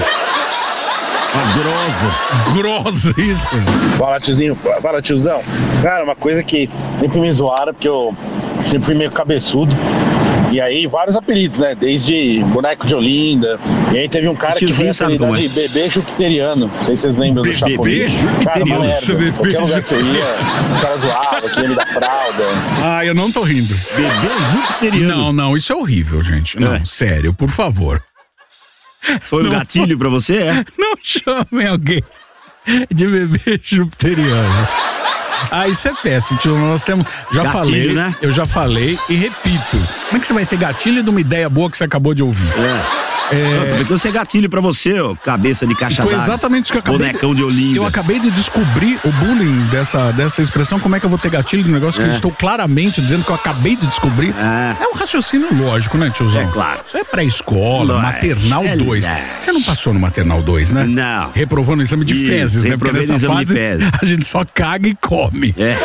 Uma grosa.
Grosa, isso.
Fala, tiozinho. Fala, tiozão. Cara, uma coisa que sempre me zoaram, porque eu sempre fui meio cabeçudo. E aí, vários apelidos, né? Desde boneco de Olinda. E aí teve um cara que foi apelidado de bebê jupiteriano. Não sei se vocês lembram do Chapolin.
Bebê jupiteriano.
Cara, uma merda.
Bebê
Qualquer lugar que eu ia, os caras zoavam, aquele ele da fralda.
Ah, eu não tô rindo.
Bebê jupiteriano.
Não, não, isso é horrível, gente. Não,
É.
sério, por favor.
Foi um
Não.
gatilho pra você, é?
Não chamem alguém de bebê jupiteriano. Ah, isso é péssimo, tio. Nós temos. Já
Gatilho,
falei,
né?
Eu já falei e repito. Como é que você vai ter gatilho de uma ideia boa que você acabou de ouvir?
É.
É.
Não, tô pensando ser gatilho pra você, ó. Cabeça de caixa
Foi
d'água.
exatamente isso que eu acabei
Bonecão de, Olinda.
Eu acabei de descobrir o bullying dessa, dessa expressão. Como é que eu vou ter gatilho de um negócio que
É.
eu estou claramente dizendo que eu acabei de descobrir?
É.
É um raciocínio lógico, né, tiozão?
É claro.
Isso é pré-escola,
Lógico,
maternal
é
dois.
lógico.
Você não passou no maternal dois, né?
Não.
Reprovou no exame de
Isso,
fezes, né? Porque
reprovei no
nessa
exame de
fase
fezes.
a gente só caga e come.
É.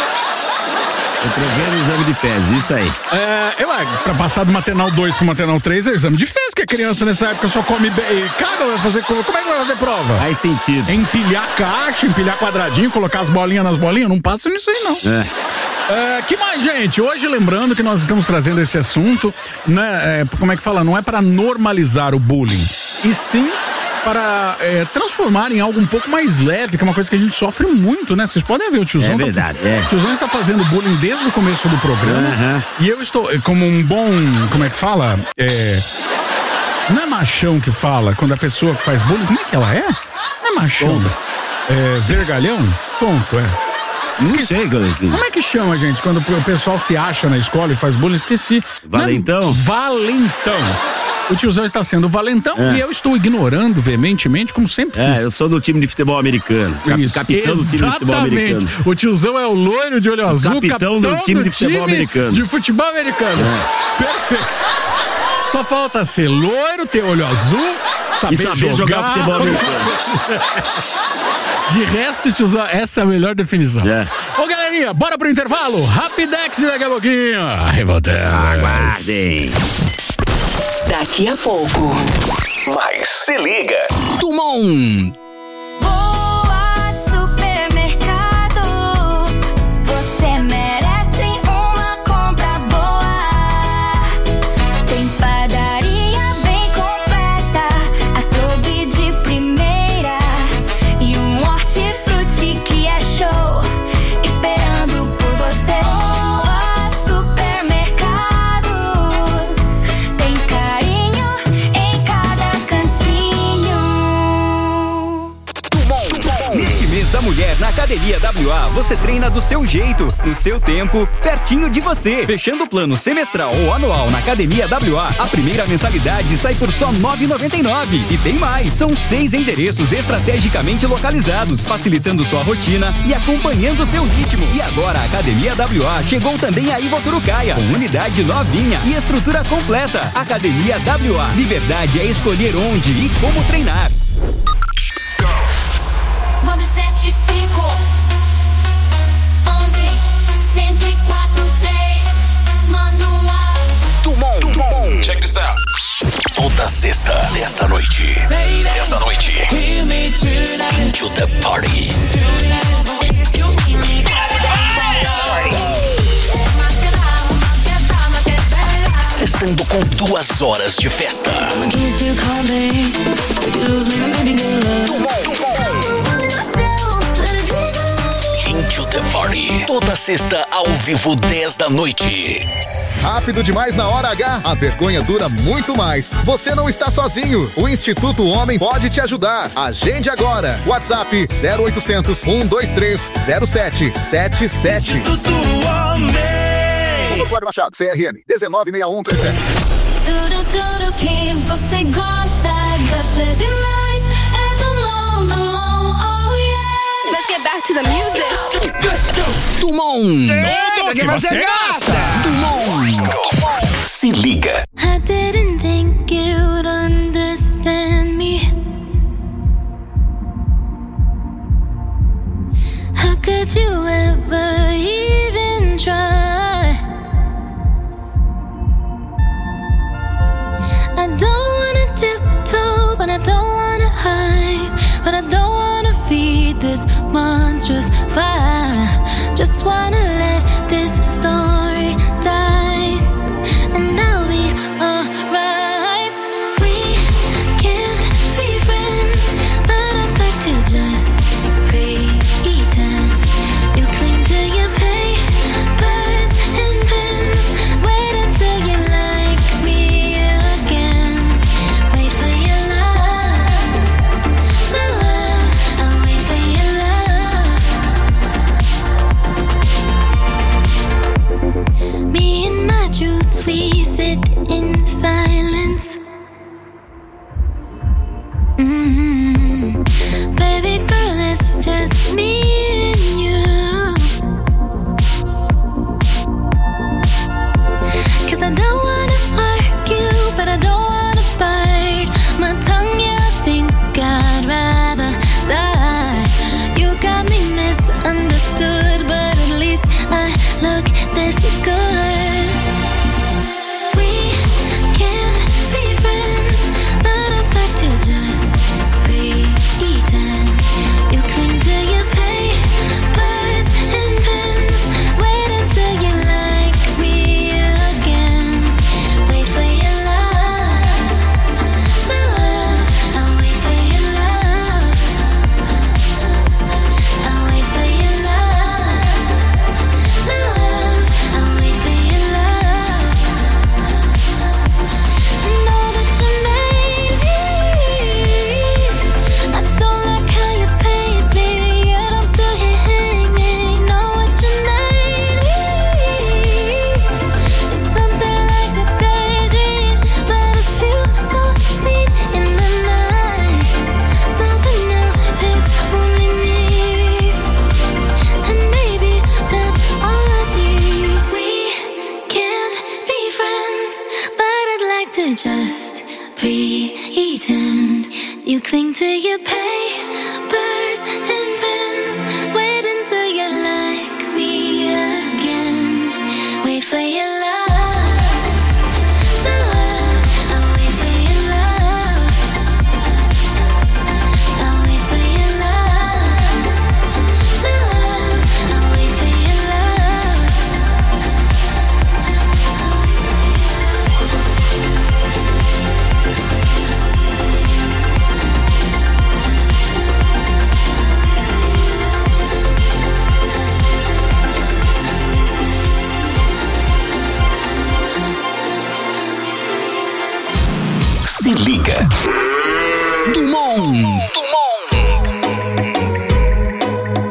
Eu prevendo o exame de fezes, isso aí.
É, eu, é, pra passar do maternal dois pro maternal três é o exame de fezes, que a criança nessa época só come be- e caga, vai fazer. Como é que vai fazer prova?
Faz sentido.
Empilhar caixa, empilhar quadradinho, colocar as bolinhas nas bolinhas, não passa nisso aí, não.
É.
É, que mais, gente? Hoje, lembrando que nós estamos trazendo esse assunto, né? É, como é que fala? Não é para normalizar o bullying, e sim para é, transformar em algo um pouco mais leve, que é uma coisa que a gente sofre muito, né? Vocês podem ver, o tiozão.
É verdade,
tá,
é.
O tiozão está fazendo bullying desde o começo do programa.
Aham.
E eu estou, eh, como um bom. Como é que fala? É. Não é machão que fala quando a pessoa que faz bullying. Como é que ela é? Não é machão. É vergalhão? Tonto, é.
Não
Esqueci.
sei, galera.
Como é que chama, gente, quando o pessoal se acha na escola e faz bullying? Esqueci.
Valentão?
Não, valentão. O tiozão está sendo valentão
É.
e eu estou ignorando veementemente, como sempre
É,
fiz.
eu sou do time de futebol americano. Cap-
Isso.
Capitão do time de futebol
Exatamente.
americano.
O tiozão é o loiro de olho azul,
capitão do time de futebol americano.
De futebol americano.
É.
Perfeito. Só falta ser loiro, ter olho azul, saber,
E saber jogar futebol americano.
De resto, tiozão, essa é a melhor definição.
É.
Ô, galerinha, bora pro intervalo. Rapidex e daqui a pouquinho. Arrebatamos.
Aguardem.
Daqui a pouco.
Mas se liga.
Dumont.
Boa Supermercados, você merece uma compra boa. Tem padaria bem completa, açougue de primeira e um hortifruti que é show, esperando por você. Boa Supermercados, tem carinho em cada cantinho.
mulher na Academia W A, você treina do seu jeito, no seu tempo, pertinho de você. Fechando o plano semestral ou anual na Academia W A, a primeira mensalidade sai por só nove reais e noventa e nove centavos. E tem mais, são seis endereços estrategicamente localizados, facilitando sua rotina e acompanhando seu ritmo. E agora a Academia W A chegou também a Ivoturucaia, com unidade novinha e estrutura completa. Academia W A, liberdade é escolher onde e como treinar.
Manda sete cinco onze cento e quatro três. Manda um áudio.
Tumon, Tumon. Check this out. Toda sexta, desta noite. Desta noite. Into the party. Sextando com duas horas de festa. Into the party. Toda sexta ao vivo, dez da noite.
Rápido demais na hora H, a vergonha dura muito mais. Você não está sozinho. O Instituto Homem pode te ajudar. Agende agora. WhatsApp zero oitocentos, um dois três, zero sete sete sete. Instituto Homem. Cláudio Machado, C R M dezenove sessenta e um trinta e sete.
Tudo, tudo que você gosta, gosta demais. É do Mon, do Mon, oh yeah. Let's get back to the music.
Let's go. Tumon.
Tudo que você gosta.
Tumon. Se liga.
I didn't think you'd understand me. How could you ever even try? I don't wanna tiptoe, but I don't wanna hide. But I don't wanna feed this monstrous fire. Just wanna let this story die, and I'll be alright. We can't be friends, but I'd like to just pretend. You cling to your papers and pens. Wait until you like me again. Wait for your love, my love. I'll wait for your love. Me and my truth, we sit in silence. Mm-hmm. Baby girl, it's just me and you. 'Cause I don't wanna argue, but I don't wanna bite my tongue. Yeah, I think I'd rather die. You got me misunderstood, but at least I look this good. We can't be friends, but I'd like to just pretend. You cling to your papers and pens. Wait until you like me again. Wait for your love, my love. I'll wait for your love. I'll wait for your love, my love. I'll wait for your love. Know that you made me. I don't like how you paint me, yet I'm still here hanging. Know what you made me. It's something like a daydream, but it feels so sweet in the night. So for now, it's only me, and maybe that's all I need. We can't be friends, but I'd like to just pretend. You cling to your papers and pens. Wait until you like me again. Wait for your love, my love. I'll wait for your love. I'll wait for your love, my love. I'll wait for your love.
Se liga. Tumon. Tumon.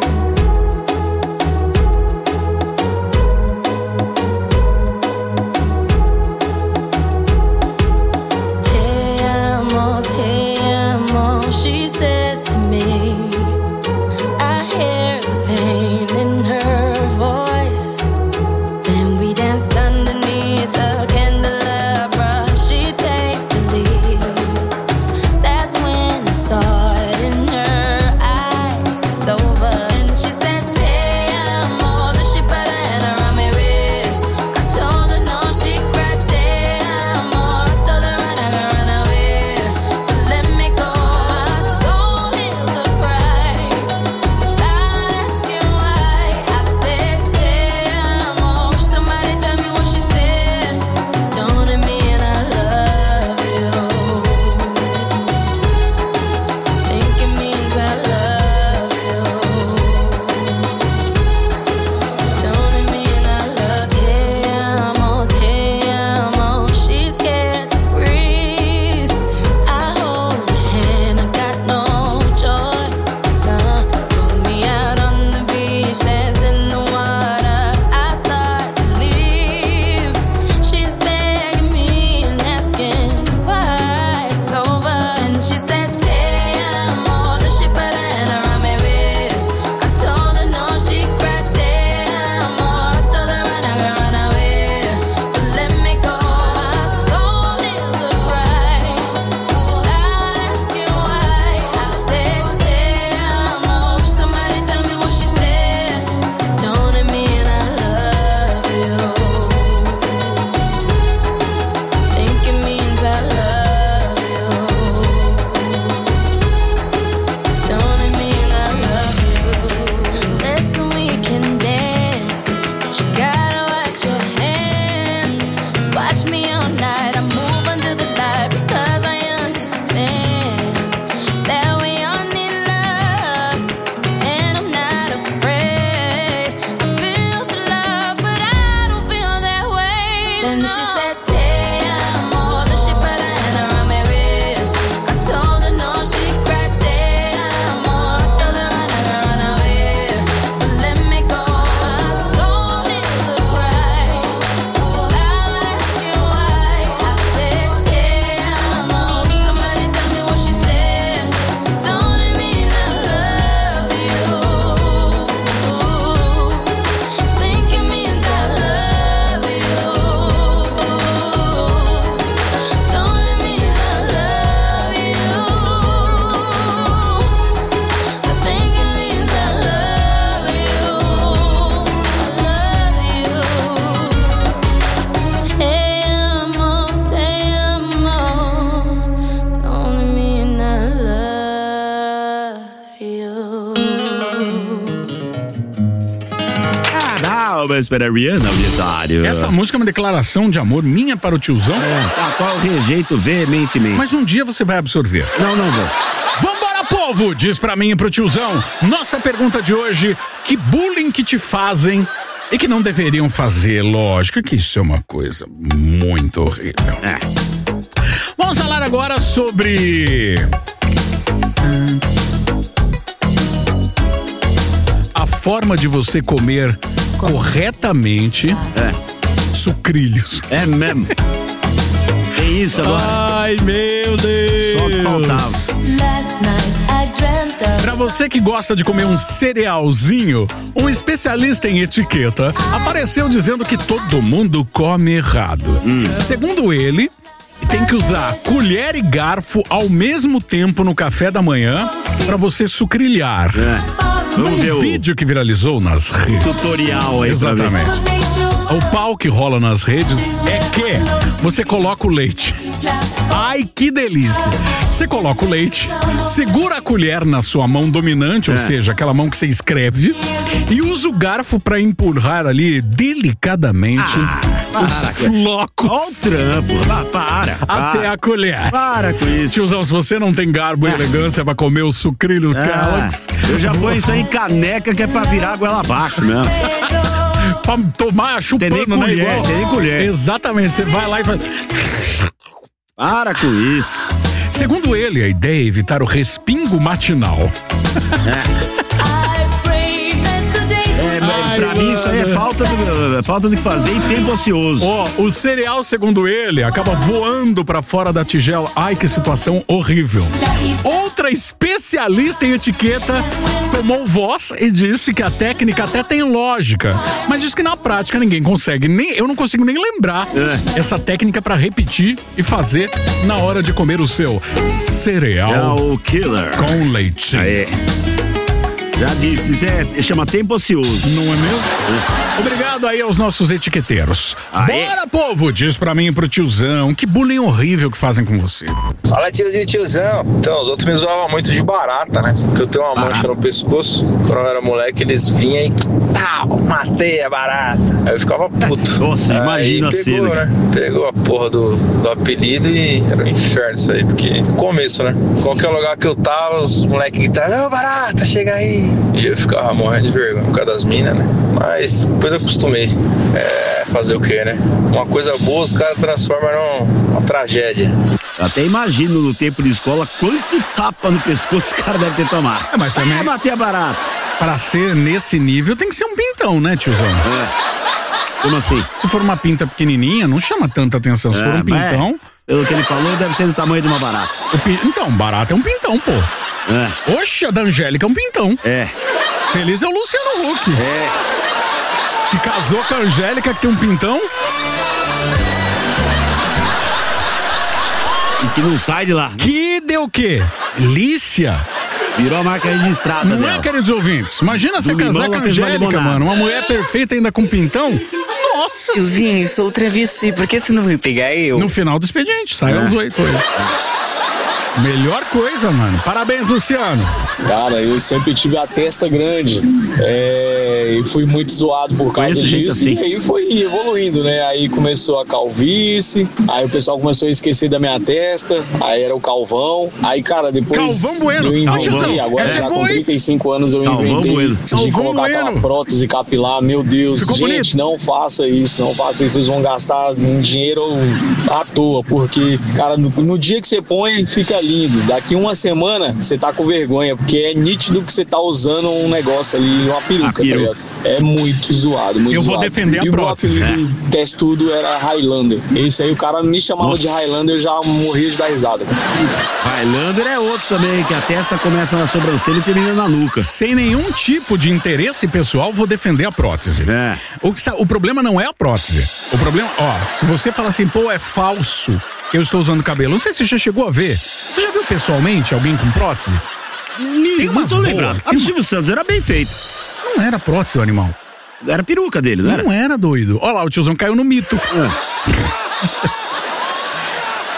palmas para a Rihanna, aniversário.
Essa música é uma declaração de amor minha para o tiozão.
É, a qual eu rejeito veementemente.
Mas um dia você vai absorver.
Não, não vou.
Vambora, povo! Diz pra mim e pro tiozão. Nossa pergunta de hoje: que bullying que te fazem e que não deveriam fazer? Lógico que isso é uma coisa muito horrível. É. Vamos falar agora sobre a forma de você comer corretamente é. sucrilhos.
É mesmo. É isso agora.
Ai, meu Deus.
Só que faltava.
Pra você que gosta de comer um cerealzinho, um especialista em etiqueta apareceu dizendo que todo mundo come errado. Hum. Segundo ele, tem que usar colher e garfo ao mesmo tempo no café da manhã pra você sucrilhar. É. Vamos ver o vídeo que viralizou nas redes.
Tutorial aí.
Exatamente. O pau que rola nas redes é que você coloca o leite. Ai, que delícia! Você coloca o leite, segura a colher na sua mão dominante, é. ou seja, aquela mão que você escreve, e usa o garfo pra empurrar ali delicadamente ah, os flocos.
Olha o trampo. Ah, para, para.
Até a colher.
Para com isso.
Tiozão, se você não tem garbo e ah. elegância pra comer o sucrilho ah. Kellogg's,
eu já ponho isso aí em caneca que é pra virar goela abaixo mesmo.
Pra tomar chupando,
tem nem colher,
né? Igual.
Tem nem colher.
Exatamente, você vai lá e faz...
Para com isso.
Segundo ele, a ideia é evitar o respingo matinal.
É. É, pra Ai, mim isso aí é falta do, falta de fazer em tempo ocioso.
Ó, oh, o cereal, segundo ele, acaba voando pra fora da tigela. Ai, que situação horrível. Outra especialista em etiqueta tomou voz e disse que a técnica até tem lógica, mas diz que na prática ninguém consegue, nem eu não consigo nem lembrar é. essa técnica pra repetir e fazer na hora de comer o seu cereal
é o killer
com leite.
Aê. Já disse, isso é, chama tempo ocioso.
Não é mesmo? É. Obrigado aí aos nossos etiqueteiros.
Aê.
Bora, povo! Diz pra mim e pro tiozão, que bullying horrível que fazem com você.
Fala, tiozinho, tiozão. Então, os outros me zoavam muito de barata, né? Porque eu tenho uma barata. mancha no pescoço. Quando eu era moleque, eles vinham e... Tá, matei a barata. Aí eu ficava puto.
Nossa,
aí
imagina a
pegou,
cena.
Né? Pegou a porra do, do apelido e era um inferno isso aí. Porque, começo, né? Qualquer lugar que eu tava, os moleques gritavam, ô, barata, chega aí. E eu ficava morrendo de vergonha por causa das minas, né? Mas depois eu acostumei. É, fazer o quê, né? Uma coisa boa, os caras transformam numa tragédia.
Até imagino no tempo de escola quanto tapa no pescoço o cara deve ter tomado.
É, mas também...
É bater a barata.
Pra ser nesse nível tem que ser um pintão, né, tiozão?
É. Como assim?
Se for uma pinta pequenininha, não chama tanta atenção. Se é, for um pintão...
É. Pelo que ele falou, deve ser do tamanho de uma barata.
Pi... Então, barata é um pintão, pô.
É.
Oxe, a da Angélica é um pintão.
É.
Feliz é o Luciano Huck.
É.
Que casou com a Angélica, que tem um pintão.
E que não sai de lá. Né?
Que deu o quê? Lícia.
Virou a marca registrada
Não
dela.
é, queridos ouvintes? Imagina você casar com a Angélica, mano. Uma mulher perfeita ainda com pintão. Nossa!
Tiozinho, sou travesti, por que você não veio pegar eu?
No final do expediente, sai às oito hoje. Melhor coisa, mano. Parabéns, Luciano.
Cara, eu sempre tive a testa grande. É, e fui muito zoado por causa
Conheço
disso.
Assim.
E aí foi evoluindo, né? Aí começou a calvície. Aí o pessoal começou a esquecer da minha testa. Aí era o calvão. Aí, cara, depois.
Calvão Bueno.
Eu inventei.
Não,
agora já com trinta e cinco anos eu
Calvão
inventei
bueno.
de
Calvão
colocar
bueno.
aquela prótese capilar. Meu Deus,
Ficou
gente,
bonito.
não faça isso. Não faça isso. Vocês vão gastar um dinheiro à toa. Porque, cara, no, no dia que você põe, fica lindo. Daqui uma semana, você tá com vergonha, porque é nítido que você tá usando um negócio ali, uma peruca, tá ligado? É muito zoado, muito
Eu
zoado.
vou defender a
e
prótese.
E o apelido é. testudo era Highlander. Esse aí o cara me chamava Nossa. de Highlander, eu já morria de dar risada.
Highlander é outro também, que a testa começa na sobrancelha e termina na nuca.
Sem nenhum tipo de interesse pessoal, vou defender a prótese.
É.
O, o problema não é a prótese. O problema, ó, se você fala assim, pô, é falso, eu estou usando cabelo. Não sei se você já chegou a ver. Você já viu pessoalmente alguém com prótese?
Tem umas boas. A do Silvio Santos era bem feito.
Não era prótese o animal.
Era peruca dele, não,
não
era?
Não era, doido. Olha lá, o tiozão caiu no mito.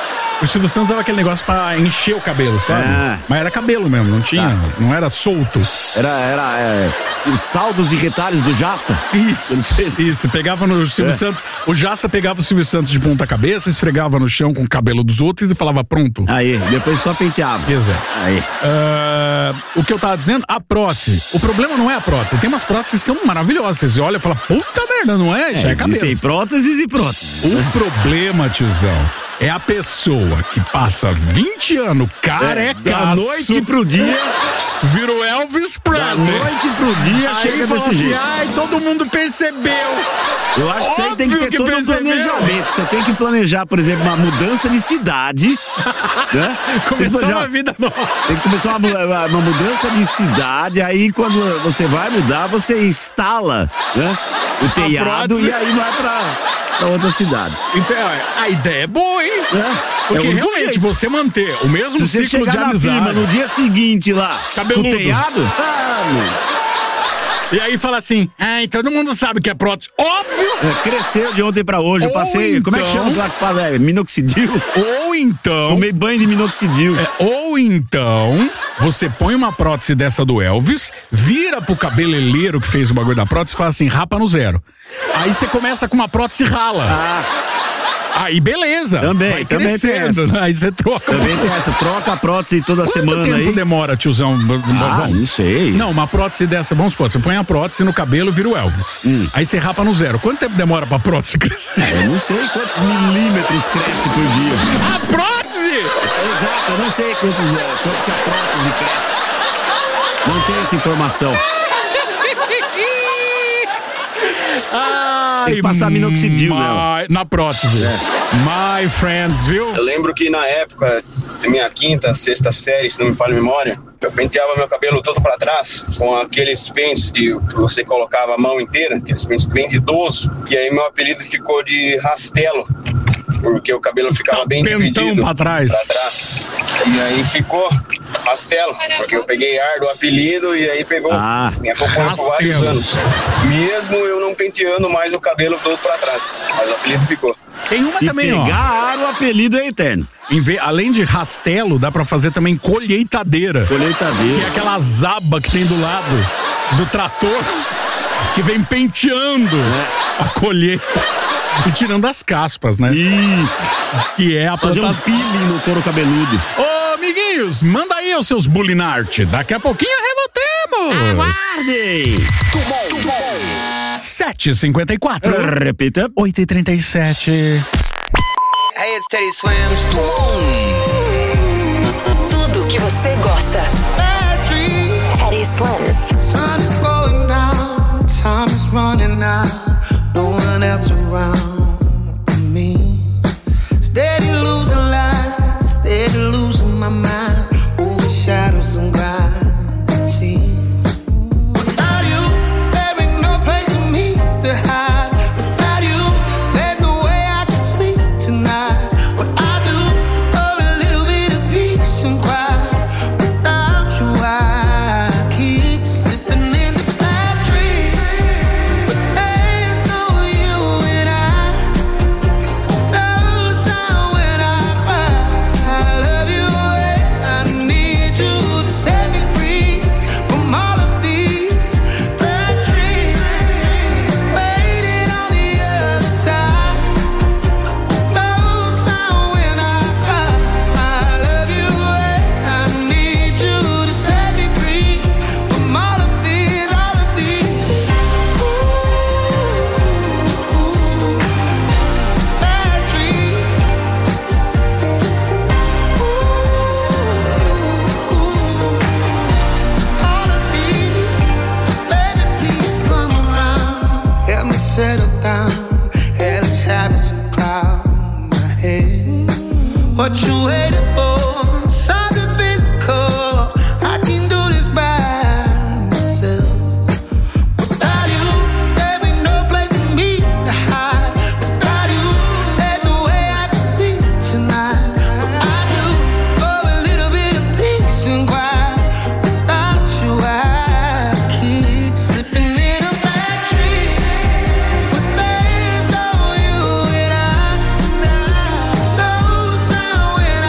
O Silvio Santos usava aquele negócio pra encher o cabelo, sabe?
É.
Mas era cabelo mesmo, não tinha,
Tá.
não era solto.
Era, era é, os saldos e retalhos do Jassa.
Isso, isso. Pegava no Silvio
É.
Santos. O Jassa pegava o Silvio Santos de ponta cabeça, esfregava no chão com o cabelo dos outros e falava pronto.
Aí, depois só penteava.
Exato.
Aí.
Ah, o que eu tava dizendo, a prótese. O problema não é a prótese. Tem umas próteses que são maravilhosas. Você olha e fala, puta merda, não é? Já é,
É,
cabelo.
existem próteses e próteses.
O problema, tiozão, é a pessoa que passa vinte anos carecaço.
Da noite pro dia.
Virou Elvis Presley.
Da noite pro dia,
Aí
chega
fala
desse
assim,
jeito.
ai, todo mundo percebeu.
Eu acho que isso aí tem que
Óbvio
ter
que
todo um
percebeu.
planejamento. Você tem que planejar, por exemplo, uma mudança de cidade. Né? Tem que
Começar
planejar-
uma vida nova.
Tem que começar uma, mu- uma- uma mudança de cidade. Aí, quando você vai mudar, você instala, né, o telhado
prótese.
e aí vai pra, pra outra cidade.
Então, a ideia é boa, hein?
É.
Porque
É o único
realmente
jeito.
você manter o mesmo
Se você
ciclo
chegar
de
na
amizade.
firma no dia seguinte lá,
Cabeludo.
no telhado, ah, meu.
E aí fala assim, ai, todo mundo sabe que é prótese. Óbvio!
É, cresceu de ontem pra hoje. Eu
Ou
passei. Como é que
então-
chama lá que fala? É, minoxidil?
Ou então.
Tomei banho de minoxidil.
É, ou então, você põe uma prótese dessa do Elvis, vira pro cabeleireiro que fez o bagulho da prótese e fala assim, rapa no zero. Aí você começa com uma prótese rala.
Ah,
Aí beleza.
Também,
vai
também tem
crescendo,
essa.
né? Aí você troca.
também tem essa. Troca a prótese toda
Quanto
semana
tempo
aí.
demora, tiozão?
Ah,
Bom,
não sei.
Não, uma prótese dessa, vamos supor, você põe a prótese no cabelo, vira o Elvis.
Hum.
Aí você rapa no zero. Quanto tempo demora pra prótese crescer?
É, eu não sei quantos milímetros cresce por dia.
A prótese!
Exato, eu não sei quantos, é, quanto que a prótese cresce. Não tem essa informação. Tem que passar minoxidil,
my,
né?
Na prótese.
É.
My friends, viu?
Eu lembro que na época, da minha quinta, sexta série, se não me falha a memória, eu penteava meu cabelo todo pra trás, com aqueles pentes de, que você colocava a mão inteira, aqueles pentes bem de idoso, e aí meu apelido ficou de Rastelo, porque o cabelo ficava bem
Pentão
dividido
pra trás.
pra trás. E aí ficou Rastelo, porque eu peguei ar do apelido e aí pegou,
Ah,
me acompanhou por vários
Rastelo.
anos. Mesmo eu não penteando mais o cabelo todo pra trás, mas o apelido ficou.
Tem uma
Se
também, ó.
pegar ar, o apelido é eterno.
Em vez- além de rastelo, dá pra fazer também colheitadeira. Que é
Colheitadeira.
aquela zaba que tem do lado do trator que vem penteando a colheita e tirando as caspas, né?
Isso.
Que é a
Fazer um
plantação.
feeling no couro cabeludo.
Ô, amiguinhos, manda aí os seus bullying art. Daqui a pouquinho arrebatemos.
Aguardem.
sete e cinquenta e quatro.
Repita.
oito e trinta e sete.
Hey, it's Teddy Swims. Tudo que você gosta. Teddy Swims.
Sun is going down, time is running out, no one else around me. Steady losing light, steady losing my mind, over shadows and gravity. Without you, there ain't no place for me to hide. Without you, there's no way I can sleep tonight. What I do for a little bit of peace and quiet. Without you, I keep slipping into bad dreams. But there's no you and I. No sound when I cry. I love you and I need you to set me free from all of these bad dreams. Waiting on the other side. No sound when I cry. I love you and I need you to set me free from all of these, all of these bad dreams. All of these, baby, please come around. Help me settle down. Hell is having some cloud in my head. What you waiting for? Something physical. I can do this by myself. Without you, there ain't no place for me to hide. Without you, there's no way I can sleep tonight. What I do for a little bit of peace and quiet. Without you, I keep slipping in a bad dream. But there's no you and I. No sound when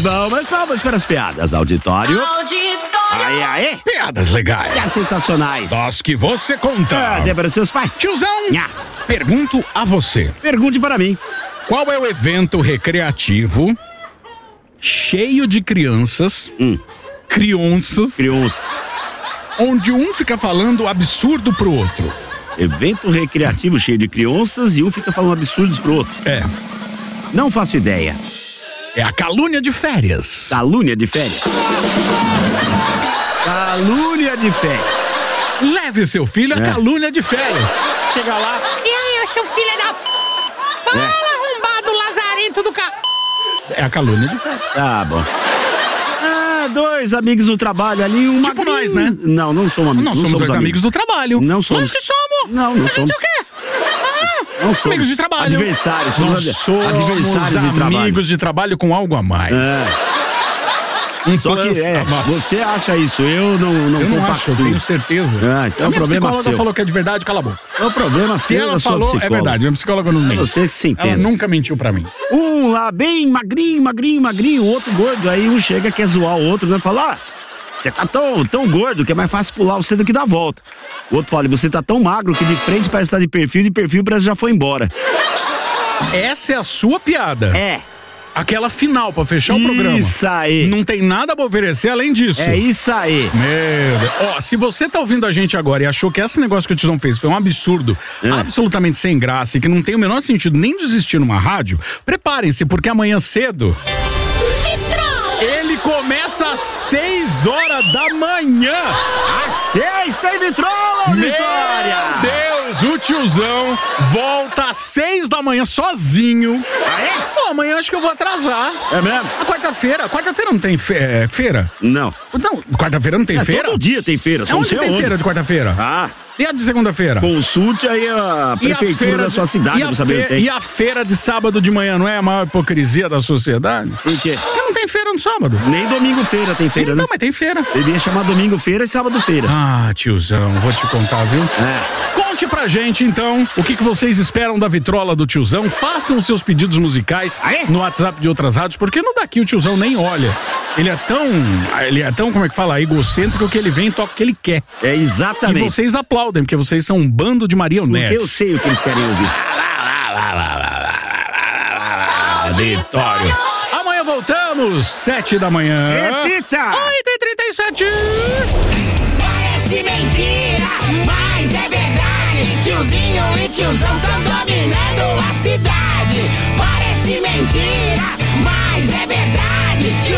Vamos, vamos para as piadas, auditório.
Auditório.
Aí, aí.
Piadas legais.
Piadas sensacionais.
Das que você conta.
Ah, dê para os seus pais.
Tiozão,
Nha.
pergunto a você.
Pergunte para mim.
Qual é o evento recreativo cheio de crianças,
hum.
crianças,
Crianças.
onde um fica falando absurdo pro outro?
Evento recreativo cheio de crianças e um fica falando absurdos pro outro.
É.
Não faço ideia.
É a calúnia de férias.
Calúnia de férias. Calúnia de férias.
Leve seu filho à
É.
calúnia de férias. Chega lá.
E aí, seu filho da... Fala,
É.
arrombado lazarento do ca...
É a calúnia de férias.
Tá bom. Ah, dois amigos do trabalho ali, um
Tipo
magrinho.
nós, né?
Não, não somos amigos.
Nós somos,
não
dois amigos.
amigos
do trabalho.
Não somos.
Nós que somos.
Não, não
a
somos.
gente é o quê? Ah,
Não somos.
amigos de trabalho.
Adversários. Somos
Nós
ad-
somos
adversários de trabalho.
amigos de trabalho com algo a mais.
É.
Um
Só que
plus
é,
a mais.
você acha isso, eu não não
Eu não
compactuo.
acho, eu tenho certeza.
Ah, então
a
é um
minha
problema
psicóloga
seu.
falou que é de verdade, cala a boca.
É um problema
Se
seu
ela
da sua
falou, é
psicóloga.
verdade. Minha psicóloga não mente.
Você que se
Ela
entende.
nunca mentiu pra mim.
Um lá bem magrinho, magrinho, magrinho, o outro gordo. Aí um chega, quer zoar o outro, né? Fala, ah, você tá tão, tão gordo que é mais fácil pular você do que dar volta. O outro fala, você tá tão magro que de frente parece estar de perfil, de perfil parece que já foi embora.
Essa é a sua piada.
É.
Aquela final pra fechar o programa.
Isso aí.
Não tem nada pra oferecer além disso.
É isso aí.
Meu Deus. Ó, se você tá ouvindo a gente agora e achou que esse negócio que o Tizão fez foi um absurdo,
É.
absolutamente sem graça e que não tem o menor sentido nem de existir numa rádio, preparem-se, porque amanhã cedo ele começa às seis horas da manhã.
Às seis tem vitrola, Vitória!
Meu Deus, o Tiozão volta às seis da manhã sozinho.
Ah, é?
Pô, amanhã acho que eu vou atrasar.
É mesmo?
A quarta-feira, quarta-feira não tem fe- é, feira?
Não.
Não, quarta-feira não tem
É,
feira?
todo dia tem feira, só não
Onde
sei
tem
aonde.
feira de quarta-feira?
Ah,
E a de segunda-feira?
consulte aí a
E a
prefeitura
feira
da
de-
sua cidade
e a
pra saber o que
fe-
tem.
E a feira de sábado de manhã não é a maior hipocrisia da sociedade?
Por quê?
Porque não tem feira no sábado.
Nem domingo-feira tem feira,
Então,
né?
mas tem feira.
Devia chamar domingo-feira e sábado-feira.
Ah, tiozão, vou te contar, viu?
É.
Conte pra gente, então, o que, que vocês esperam da vitrola do Tiozão. Façam os seus pedidos musicais
Aê?
no WhatsApp de outras rádios, porque no daqui o Tiozão nem olha. Ele é tão, ele é tão, como é que fala, egocêntrico que ele vem e toca o que ele quer.
É
E
exatamente.
vocês aplaudem, porque vocês são um bando de marionetes.
Porque eu sei o que eles querem ouvir.
Vitória. Amanhã voltamos, sete da manhã.
Repita!
oito e trinta e sete.
Parece mentira, mas é verdade. Tiozinho e tiozão tão dominando a cidade. Parece mentira, mas é verdade.